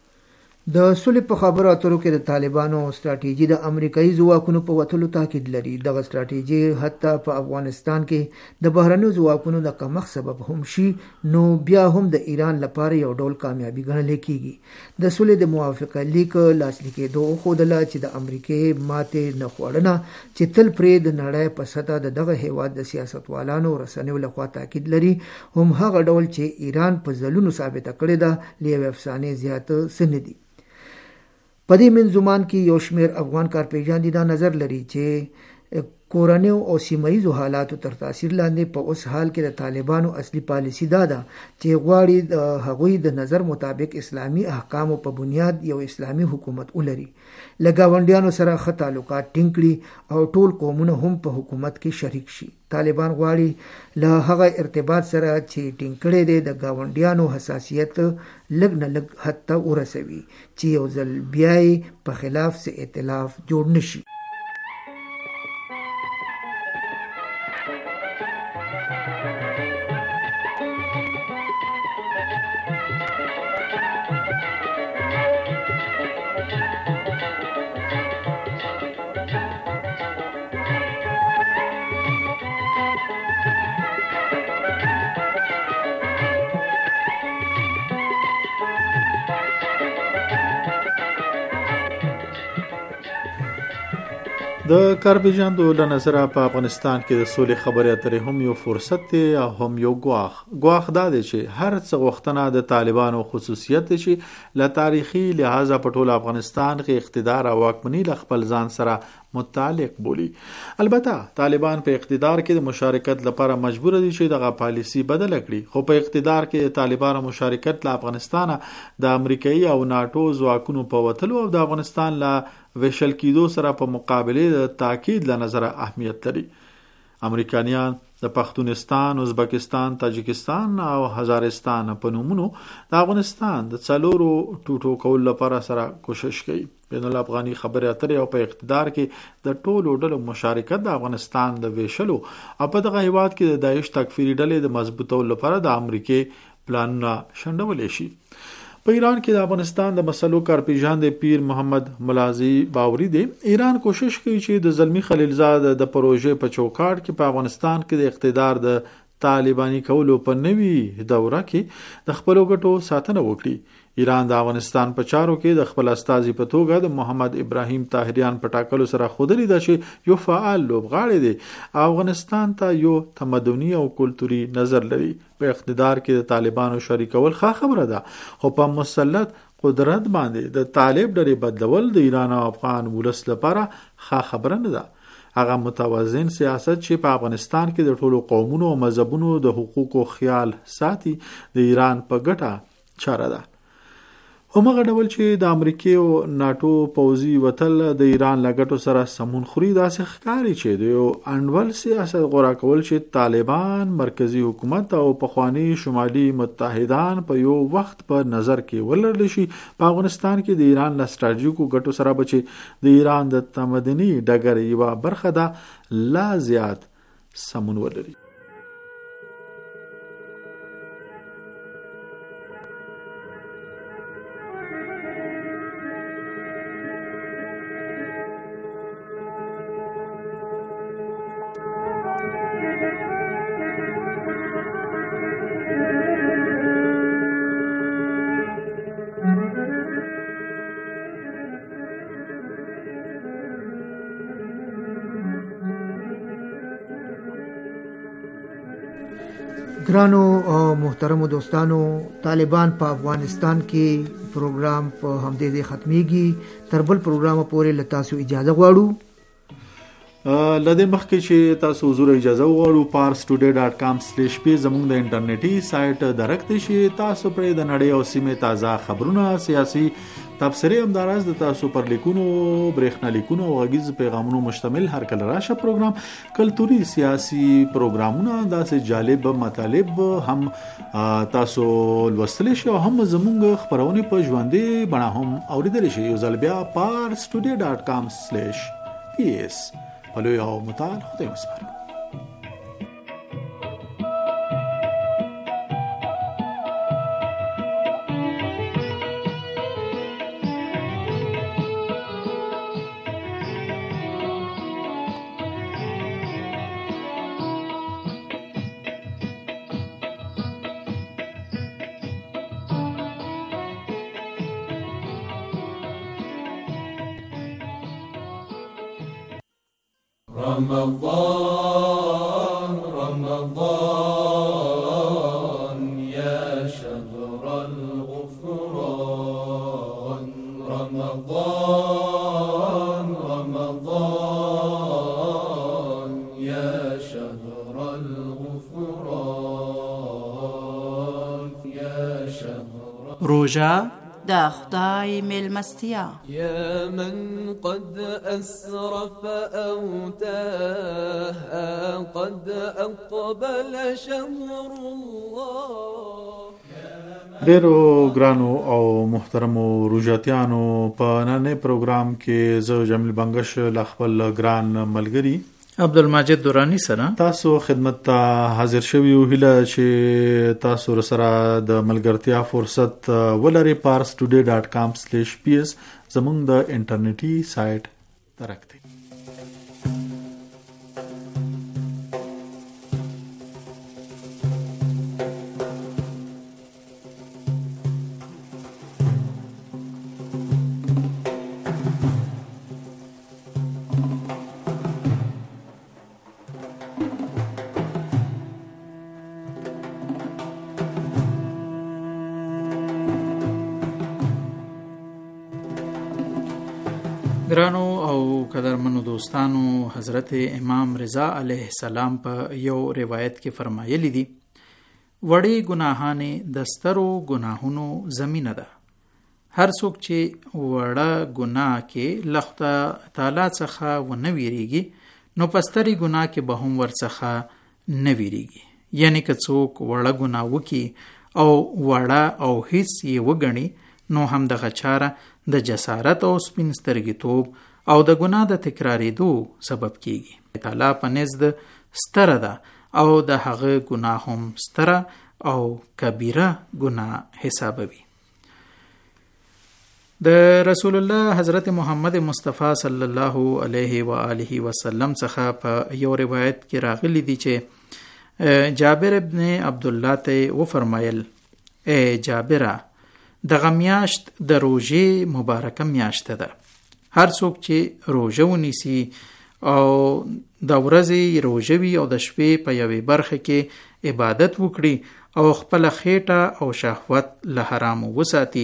G: د صلح په خبرو اترو کې د طالبانو ستراتیژي د امریکایي ځواکونو په وتلو تاکید لري. دغه ستراتیژي حتی په افغانستان کې د بهرنیو ځواکونو د کمښت سبب هم شي، نو بیا هم د ایران لپاره یو ډول کامیابی ګڼل کېږي. د صلح د موافقه لیک لاسلیک کېدو وښودله چې د امریکای ماتې نه خوړنه چې تل پرې د نړۍ په سطح د دغه هیواد د سیاستوالانو رسنیو لخوا تاکید لري، هم هغه ډول چې ایران په ځلونو ثابته کړې ده له یوې افسانې زیات څه نه دي. په دې منځومان کې یو شمېر افغان کارپیژان دا نظر لري چې کورنیو او سیمه‌یزو حالاتو تر تاثیر لاندې په اوس حال کې د طالبانو اصلي پالیسي دا ده چې غواړي د هغوی د نظر مطابق اسلامي احکامو په بنیاد یو اسلامي حکومت ولري، له ګاونډیانو سره ښه تعلقات ټینګ کړي او ټول قومونه هم په حکومت کې شریک شي. طالبان غواړي له هغه ارتباط سره چې ټینګ کړی دی د ګاونډیانو حساسیت لږ نه لږ حد ته ورسوي چې یو ځل بیا یې په خلاف څه ائتلاف جوړ نشي.
H: د کارپیژاندو له نظره په افغانستان کې د سولې خبرې اترې هم یو فرصت دی او هم یو ګواښ. ګواښ دا دی چې هر څه غوښتنه د طالبانو خصوصیت دی چې له تاریخي لحاظه په ټول افغانستان کې اقتدار او واکمني له خپل ځان سره متعلق بولی. البته طالبان په اقتدار کې د مشارکت لپاره مجبور دي چې دغه پالیسی بدل کړي، خو په اقتدار کې د طالبانو مشارکت له افغانستان د امریکایي او ناتو ځواکونو په وتلو او د افغانستان له ویشل کېدو سره په مقابله د تاکید له نظره اهمیت لري. امریکایان د پښتونستان، ازبکستان، تاجکستان او هزارستان په نومونو د افغانستان د څلورو ټوټو کول لپاره سره کوشش کوي. بین الافغاني خبرې اترې او په اقتدار کې د ټولو ډلو مشارکت د افغانستان د ویشلو او په دغه هیواد کې د داعش تکفیري ډلې د مضبوطولو لپاره د امریکای پلانونه شنډولې شي. په ایران کې د افغانستان د مسلو کارپیژان د پیر محمد ملازی باوري دی ایران کوشش کوي چې د زلمی خلیلزاد د پروژې په چوکاټ کې په افغانستان کې د اقتدار د طالبانی کولو په نوي دوره کې د خپلو ګټو ساتنه وکړي. ایران د افغانستان په چارو کې د خپل استازي په توګه د محمد ابراهیم طاهریان په ټاکلو سره خودلی ده چې یو فعال لوبغاړی دی. افغانستان ته یو تمدني او کلتوري نظر لري. په اقتدار کې د طالبانو شریکول ښه خبره ده، خو په مسلط قدرت باندې د طالب ډلې بدلول د ایران او افغان ولس لپاره ښه خبره نه ده. هغه متوازن سیاست چې په افغانستان کې د ټولو قومونو او مذهبونو د حقوقو خیال ساتي د ایران په ګټه چاره ده. همغه ډول چې د امریکای او ناتو پوځي وتل د ایران لګټو سره سمون خوري داسې ښکاري چې د یو انډول سیاست غوړه کول چې طالبان مرکزی حکومت او پخوانی شمالي متحدان په یو وخت په نظر کې ولرل شي په افغانستان کې د ایران له ستراتیژیکو ګټو سره بچي د ایران د تمدني ډګر یوه برخه ده لا زیات سمون ولري.
G: ګرانو او محترمو دوستانو، طالبان په افغانستان کې پروګرام په همدې ځای ختمیږي. تر بل پروګرام پورې له تاسو اجازه غواړو.
H: لدې مخکې چې تاسو حضور اجازه وغواړو پارس ټوډے ډاټ کام سلیش پی زموږ د انټرنیټي سایټ درکته شي. تاسو پرې د نړۍ او سیمې تازه خبرونه، سیاسي تبصرې، همداراز د تاسو پر لیکونو، برېښنا لیکونو او غږیز پیغامونو مشتمل هر کله راشه پروګرام، کلتوري سیاسي پروګرامونه، داسې جالب مطالب هم تاسو لوستلی شئ او هم زموږ خپرونې په ژوندۍ بڼه هم اوریدلی شئ. یو ځل بیا پارس ټوډے ډاټ کام سلیش پی اس په لوی او مطال خدای وسپارم.
I: رمضان رمضان يا شهر الغفران رمضان رمضان يا شهر الغفران يا شهر
E: روژه
F: د خدای مېلمستیا.
I: يا من قد أسرف أو تاه قد أقبل شهر الله.
H: ډیرو ګرانو او محترمو روژاتیانو، په نننې پروګرام کې زه جمیل بنگش له خپل ګران ملګري
D: عبدالمجید دورانی سره
H: تاسو خدمت ته حاضر شوی یو. هیله چې تاسو سره د ملګرتیا فرصت ولري. پارس ټوډے ډاټ کام سلیش پی اس زموږ د انټرنیټي سایټ درکته.
D: ګرانو او قدرمنو دوستانو، حضرت امام رضا علیه السلام په یو روایت کې فرمایلی دي: وړې ګناهانې د سترو ګناهونو زمینه ده. هر څوک چې وړه ګناه کې له خدای تعالی څخه ونه ویریږي نو په سترې ګناه کې به هم ورڅخه نه ویریږي. یعنی که څوک وړه ګناه وکړي او وړه او هیڅ یې وګڼي نو هم دغه چاره د جسارت او سپین سترګیتوب او د ګناه د تکرارېدو سبب کیږي. تعالی په نزد ستره ده او د هغه ګناه هم ستره او کبیره ګناه حسابوي. د رسول الله حضرت محمد مصطفی صلی الله علیه و آله وسلم څخه په یو روایت کې راغلی دی چې جابر ابن عبد الله ته و فرمایل: اے جابره، دغه میاشت د روژې مبارکه میاشت ده. هر څوک چې روژه ونیسي او د ورځې روژه وي او د شپې په یوې برخه کې عبادت وکړي او خپل خېټه او شهوت له حرامو وساتي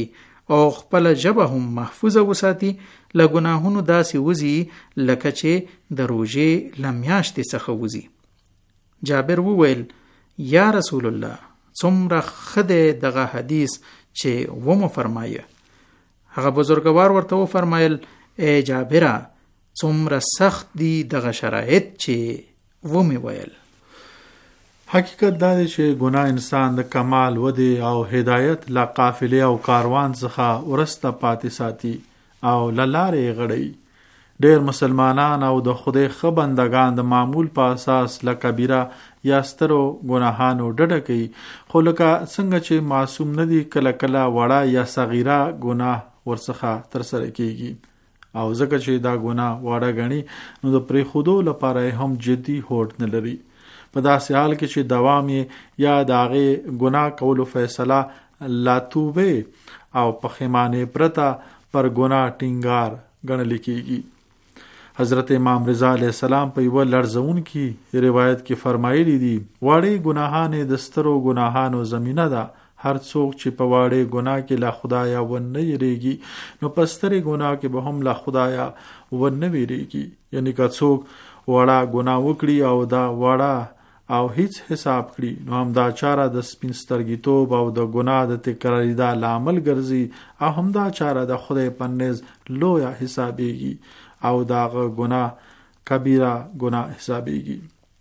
D: او خپل ژبه هم محفوظه وساتي، له ګناهونو داسې وځي لکه چې د روژې له میاشتې څخه وځي. جابر وویل یا رسول الله څومره ښه دی دغه حدیث چې ومو فرمایه. هغه بزرګوار ورته وفرمایل ای جابره څومره سخت دي دغه شرایط چې ومې ویل.
H: حقیقت دا دی چې ګناه انسان د کمال ودی او هدایت لا قافله او کاروان څخه ورسته پاتې ساتي او لارې غړي. ډېر مسلمانان او د خدای ښه بندگان د معمول په اساس له کبیره یا سترو ګناهانو ډډه کوي، خو لکه څنګه چې معصوم نه دي کله کله وړه یا صغیره ګناه ورڅخه ترسره کیږي او ځکه چې دا ګناه واړه غني نو د پرېښودو لپاره هم جدي هوډ نه لري. په داسې حال کې چې دوام یا د هغې ګناه کولو فیصله لا توبې او پښیمانۍ پرته پر ګناه ټینګار ګڼل کیږي. حضرت امام رضا علیه السلام په یوه لړزونکي روایت کې فرمایلی دي واړې ګناهانې د سترو ګناهانو زمینه ده. هر څوک چې په واړې ګناه کې له خدایا ونه یریږي نو په سترې ګناه کې به هم له خدایا ونه ویریږي. یعنی که څوک وړه ګناه وکړي او دا وړه او هیڅ حساب کړي نو هم دا چاره د سپین سترګیتوب او د ګناه د تکراریدا لامل ګرځي او هم دا چاره د خدای په نزد لویه حسابېږي او داغه ګناه کبیره ګناه حسابېږي.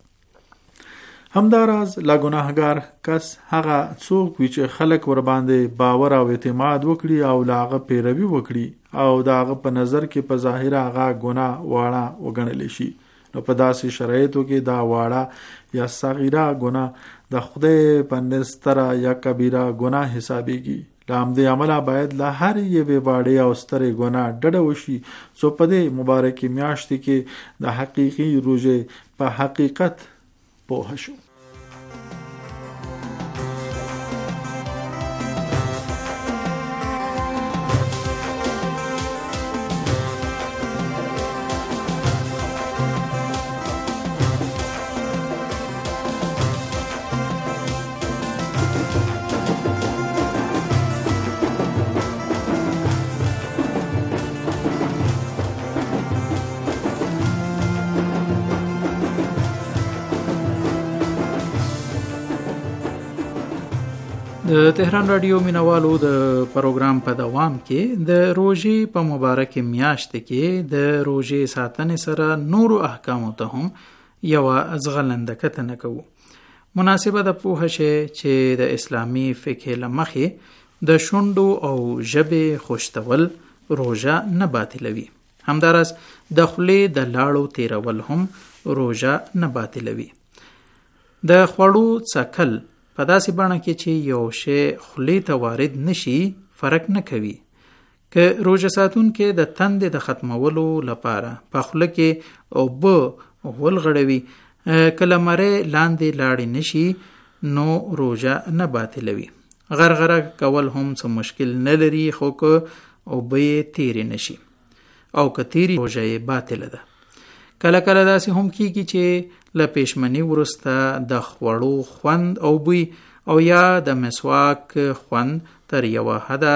H: همداراز لا ګناهګار کس هغه څوک وي چې خلک ور باندې باور او اعتماد وکړي او لاغه پیروي وکړي او داغه په نظر کې په ظاهر هغه ګناه واړه وګڼل شي. نو په داسې شرایطو کې دا واړه یا صغیره ګناه د خدای په نستره یا کبیره ګناه حسابېږي. لام دې عمله باید له هر یوې واړې او سترې ګناه ډډه وشي څو په دې مبارکې میاشتې کې د حقیقي روژې په حقیقت پوه شو.
D: د تهران رادیو مینوالو د پروګرام په دوام کې د روژې په مبارک میاشت کې د روژې ساتنې سره نورو احکامو ته هم یو ازغلنده کتنه کوو. مناسبه د پوهه شي چې د اسلامی فقه لمخې د شونډو او ژبې خوشتول روژه نه باطلوي. همدارس د خولې د لاړو تیرول هم روژه نه باطلوي. د خوړو څکل په داسې بڼه کې چې یو شی خولې ته وارد نشي فرق نه کوي. که روژه ساتونکي د تندې د ختمولو لپاره په خوله کې اوبه ولغړوي کله مړې لاندې لاړې نشي نو روژه نه باطلوي. غرغره کول هم څه مشکل نه لري خو که اوبه یې تیرې نشي او که تیرې روژه یې باطله ده. کله کله داسې هم کیږي چې له پېشمني وروسته د خوړو خوند او بوی او یا د مسواک خوند تر یوه حده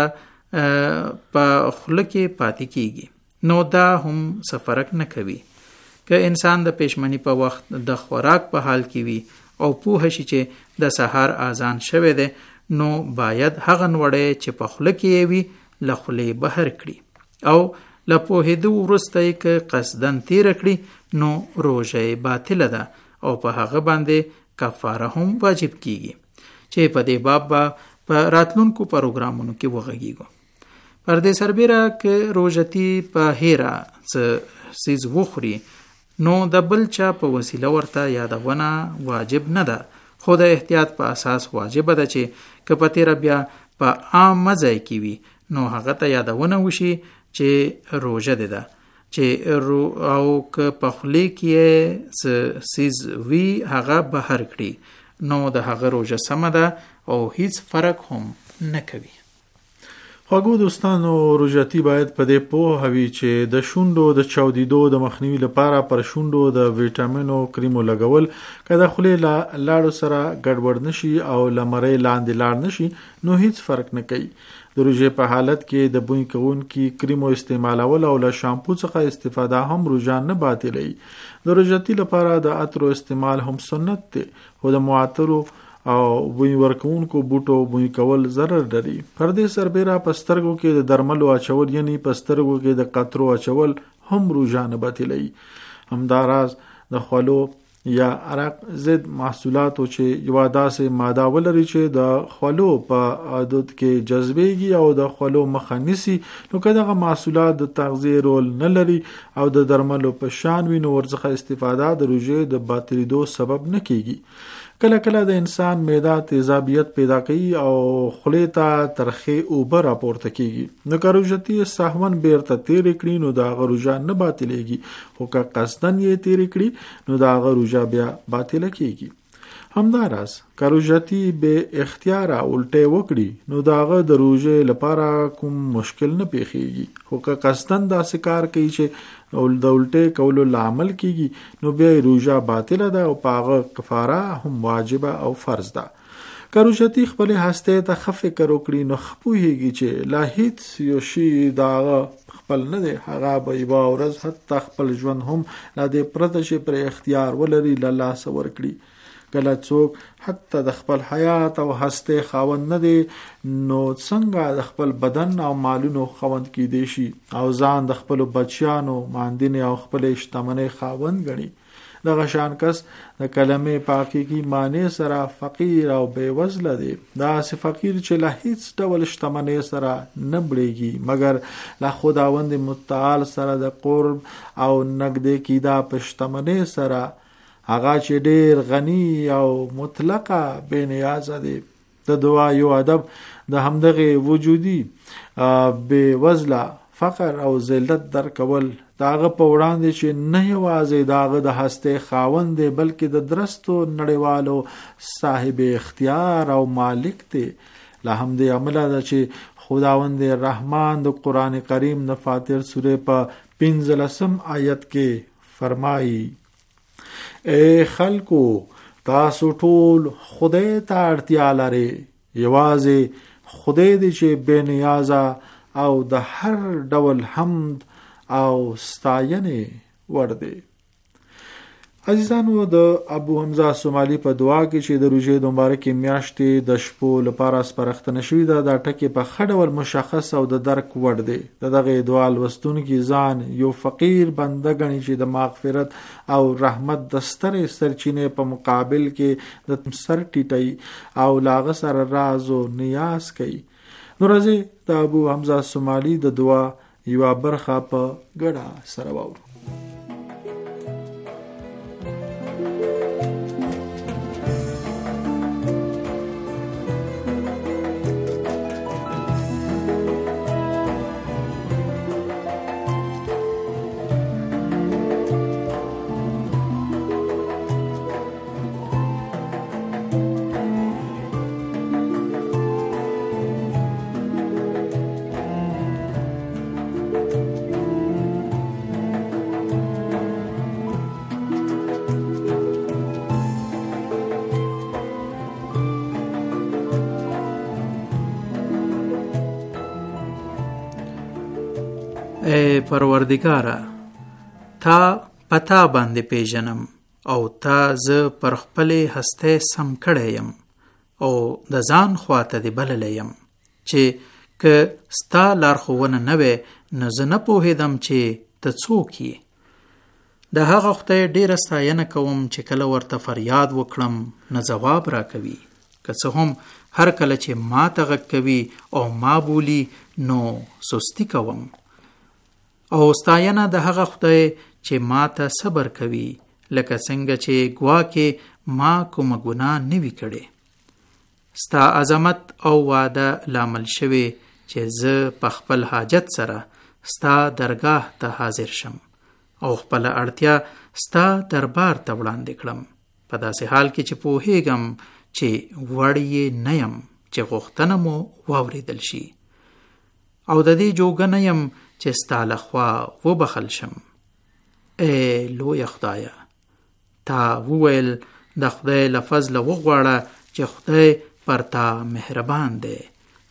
D: په خوله کې پاتې کیږي نو دا هم څه فرق نه کوي. که انسان د پېشمني په وخت د خوراک په حال کې وي او پوه شي چې د سحر اذان شوی دی نو باید هغه نوړی چې په خوله کې وي له خولې بهر کړي او له پوهېدو وروسته یې که قصدن تیره کړي نو روژه باطله ده او په هغه باندې کفاره هم واجب کیږي چې په دې باب به په راتلونکو پروګرامونو کې وغږیږو. پر دې سربیره که روژتي په هیره څه څیز وخوري نو د بل چا په وسیله ورته یادونه واجب نه ده خو د احتیاط په اساس واجب ده چې که په تیره بیا په عام ځای کې وي نو هغه ته یادونه وشي چې روژه ده چې رو او که په خولې کې څه څیز وي هغه بهر کړي نو د هغه روژه سمه ده او هیڅ فرق هم نه کوي.
H: خواږو دوستانو روژتي باید په دې پوه وي چې د شونډو د چاودیدو د مخنیوي لپاره پر شونډو د ویټامینو کریمو لګول که د خولې لا لاړو سره ګډوډ نشي او لمرې لاندې لاړ نشي نو هیڅ فرق نه کوي. د روژې په حالت کې د بوی کوونکي کریمو استعمالول او له شامپو څخه استفاده هم روژه نه باطلوي. د روژتي لپاره د عطرو استعمال هم سنت دی، خو د معطرو او بوی ورکوونکو بوټو بوی کول ضرر لري. پر دې سربیره په سترګو کې د درملو اچول یعنی په سترګو کې د قطرو اچول هم روژه نه باطلوي. همداراز د خولو یا عرق ضد محصولاتو چې یو داسې ماده ولري چې د خولو په عادت کې جذبېږي او د خولو مخه نیسي، نو که دغه محصولات د تغذیې رول نه لري او د درملو په شان وي، نو ورڅخه استفاده د روژې د باطلېدو سبب نه کیږي. کله کله د انسان معده تیزابیت پیدا کوي او خولې ته ترخې اوبه راپورته کیږي، نو که روژتي سهون بیرته تیرې کړي نو د هغه روژه نه باطلېږي، خو که قصدن یې تیرې کړي نو د هغه روژه بیا باطله کیږي. همداراز که روژتي به اختیاره الټې وکړي نو د هغه د روژې لپاره کوم مشکل نه پیښیږي، خو که قصدن داسې کار کوي چې د الټې کولو لامل کیږي نو بیا روژه باطله ده او په هغه کفاره هم واجبه او فرض ده. که روژتي خپل هسته ته ښه فکر وکړي نو ښه پوهیږي چې لا هیڅ یو شی د هغه خپل نه دی، هغه به یوه ورځ حتی خپل ژوند هم لا دې پرته چې پر اختیار ولري له لاسه ورکړي. کله څوک حتی د خپل حیات او هسته خاوند نه دی، نو څنګه د خپل بدن او مالونو خاوند کیدی شي او ځان د خپل بچیانو، ماندنې او خپل شتمنۍ خاوند ګڼي. دغه شان کس د کلمې په حقیقي معنی سره فقیر او بېوزله دی، داسې فقیر چې له هیڅ ډول شتمنۍ سره نه بړېږي مګر له خداوند متعال سره د قرب او نږدې کیدا په شتمنۍ سره، هغه چې ډیر غنی او مطلقه بے نیازه دی. د دعا یو ادب د همدغه وجودي بے وزله فقر او ذلت در کول داغه په وړاندې چې نه یوازې داغه د هسته خاوند دی بلکې د درستو نړیوالو صاحب اختیار او مالک دی. له همدې عمله ده چې خداوند رحمان د قرآن کریم د فاتر سورې په پنځلسم آیت کې فرمایي: اے خلکو، تاسو ټول خدای ته اړتیا لرئ، یوازې خدای دی چې بے نیازه او د هر ډول حمد او ستاینې ور دی. عزیزانو، د ابو حمزه صومالي په دعا کې چې د روژې د مبارکې میاشتې د شپو لپاره سپارښتنه شوې ده، دا ټکي په ښه ډول مشخص او د درک وړ دی. د دغه دعا لوستونکي ځان یو فقیر بنده ګڼي چې د مغفرت او رحمت د سترې سرچینې په مقابل کې د سر ټیټي او له هغه سره راز او نیاز کوي. نو راځئ د ابو حمزه صومالي د دعا یوه برخه په ګډه سره واورو.
D: ای پروردگاره، تا پتا باندې پیژنم او تا زه پر خپل هسته سم کړی یم او د ځان خواته دی بللی یم چې که ستا لارښوونه نه وی نو زه نه پوهېدم چې ته څوک یې. د هغه خدای ډېره ستاینه کوم چې کله ورته فریاد وکړم نه ځواب را کوي، که څه هم هر کله چې ما ته غږ کوي او ما بولی نو سستی کوم. او ستاینه د هغه خدای چې ما ته صبر کوي، لکه څنګه چې ګواکې ما کومه ګناه نه وي کړې. ستا عظمت او وعده لامل شوی چې زه په خپل حاجت سره ستا درگاه ته حاضر شم او خپل اړتیا ستا دربار ته وړاندې کړم، په داسې حال کې چې پوهیږم چې وړ یې نه یم چې غوښتنه مو واورېدل شي، او د دې جوګه نه یم چې ستا لخوا وبخل شم. ای لویه خدایه، تا وویل د خدای له فضله وغواړه چې خدای پر تا مهربان دی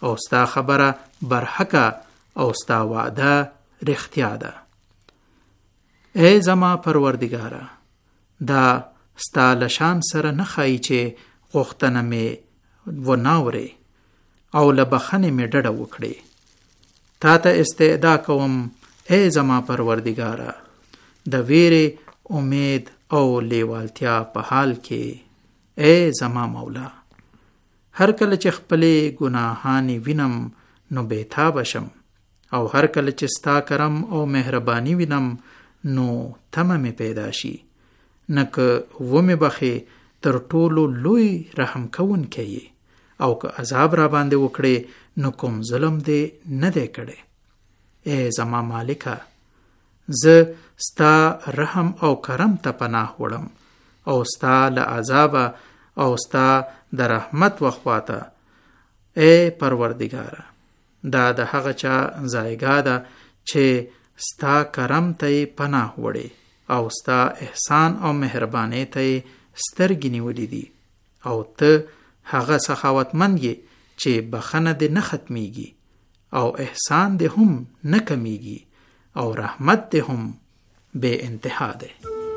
D: او ستا خبره برحقه او ستا وعده رښتیا ده. ای زما پروردګاره، دا ستا لشان سره نه ښایي چې غوښتنه مې وناورې او له بخښنې مې ډډه وکړې. تا ته استعدا کوم ای زما پروردګاره د ویرې، امید او لیوالتیا په حال کې. ای زما مولا، هر کله چې خپلې ګناهانې وینم نو بیتابه شم، او هر کله چې ستا کرم او مهرباني وینم نو تمه مې پیدا شي. نه که ومې بخې تر ټولو لوی رحم کوونکی یې، او که عذاب را باندې وکړې نو کوم ظلم دې نه دی کړی. ای زما مالکه، زه ستا رحم او کرم ته پناه وړم، او ستا له عذابه او ستا د رحمت وخواته. ای پروردګاره، دا د هغه چا ځایګاه ده چې ستا کرم ته پناه وړې او ستا احسان او مهربانۍ ته سترګې نیولې دي، او ته هغه سخاوتمند یې چې بخښنه دې نه ختمیږي، او احسان دې هم نه کمیږي، او رحمت دې هم بے انتها ده.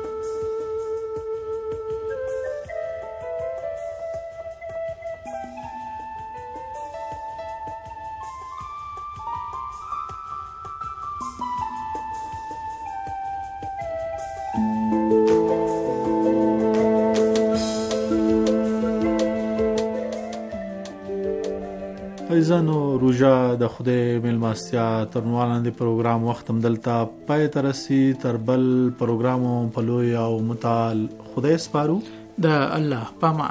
H: ایزانو روژه د خدای ملمستیا ترنوالان د پروګرام وخت هم دلته پای ته رسي. تر بل پروګرام په لوی او متعال خدای سپارو.
D: د الله پامان.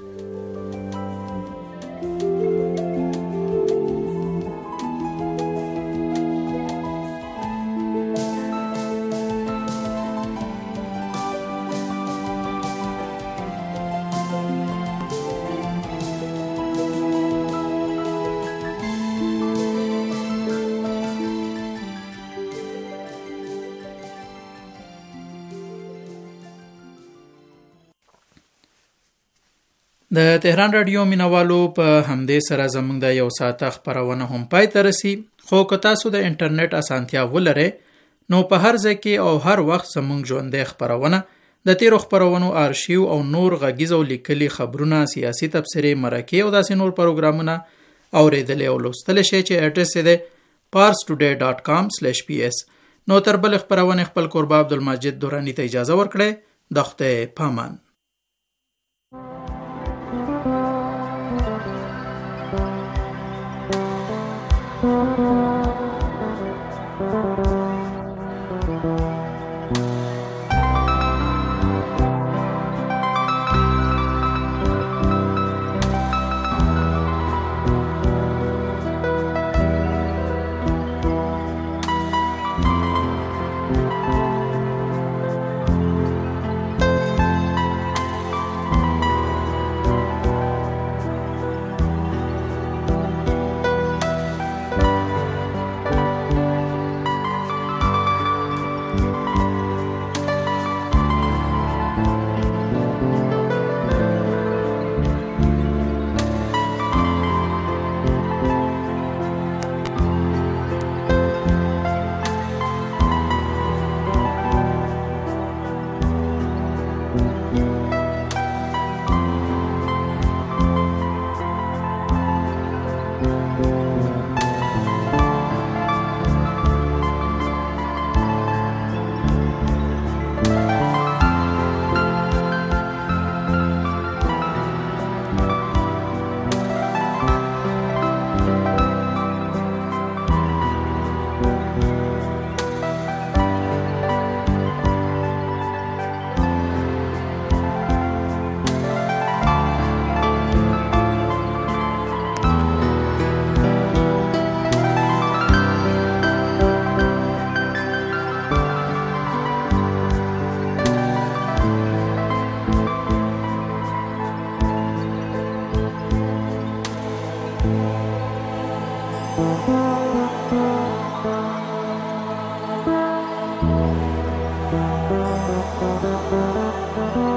D: د تهران رادیو مینوالو په همدې سره زموږ د یو ساعت خبرونه هم پای ته رسي. خو که تاسو د انټرنیټ اسانتیا ولرئ نو په هر ځای کې او هر وخت زموږ ژوندۍ خبرونه، د تیرو خبرونو آرشیو او نور غږیز او لیکلي خبرونه، سیاسي تبصرې، مرکې او داسې نور پروګرامونه اوریدلی او لوستلی شئ چې اډرس یې دی پارس ټوډے ډاټ کام سلیش پی ایس. نو تر بل خبرونه خپل کوربه عبدالمجید دورانی ته اجازه ورکړئ. د خدای پامان.
J: Thank you.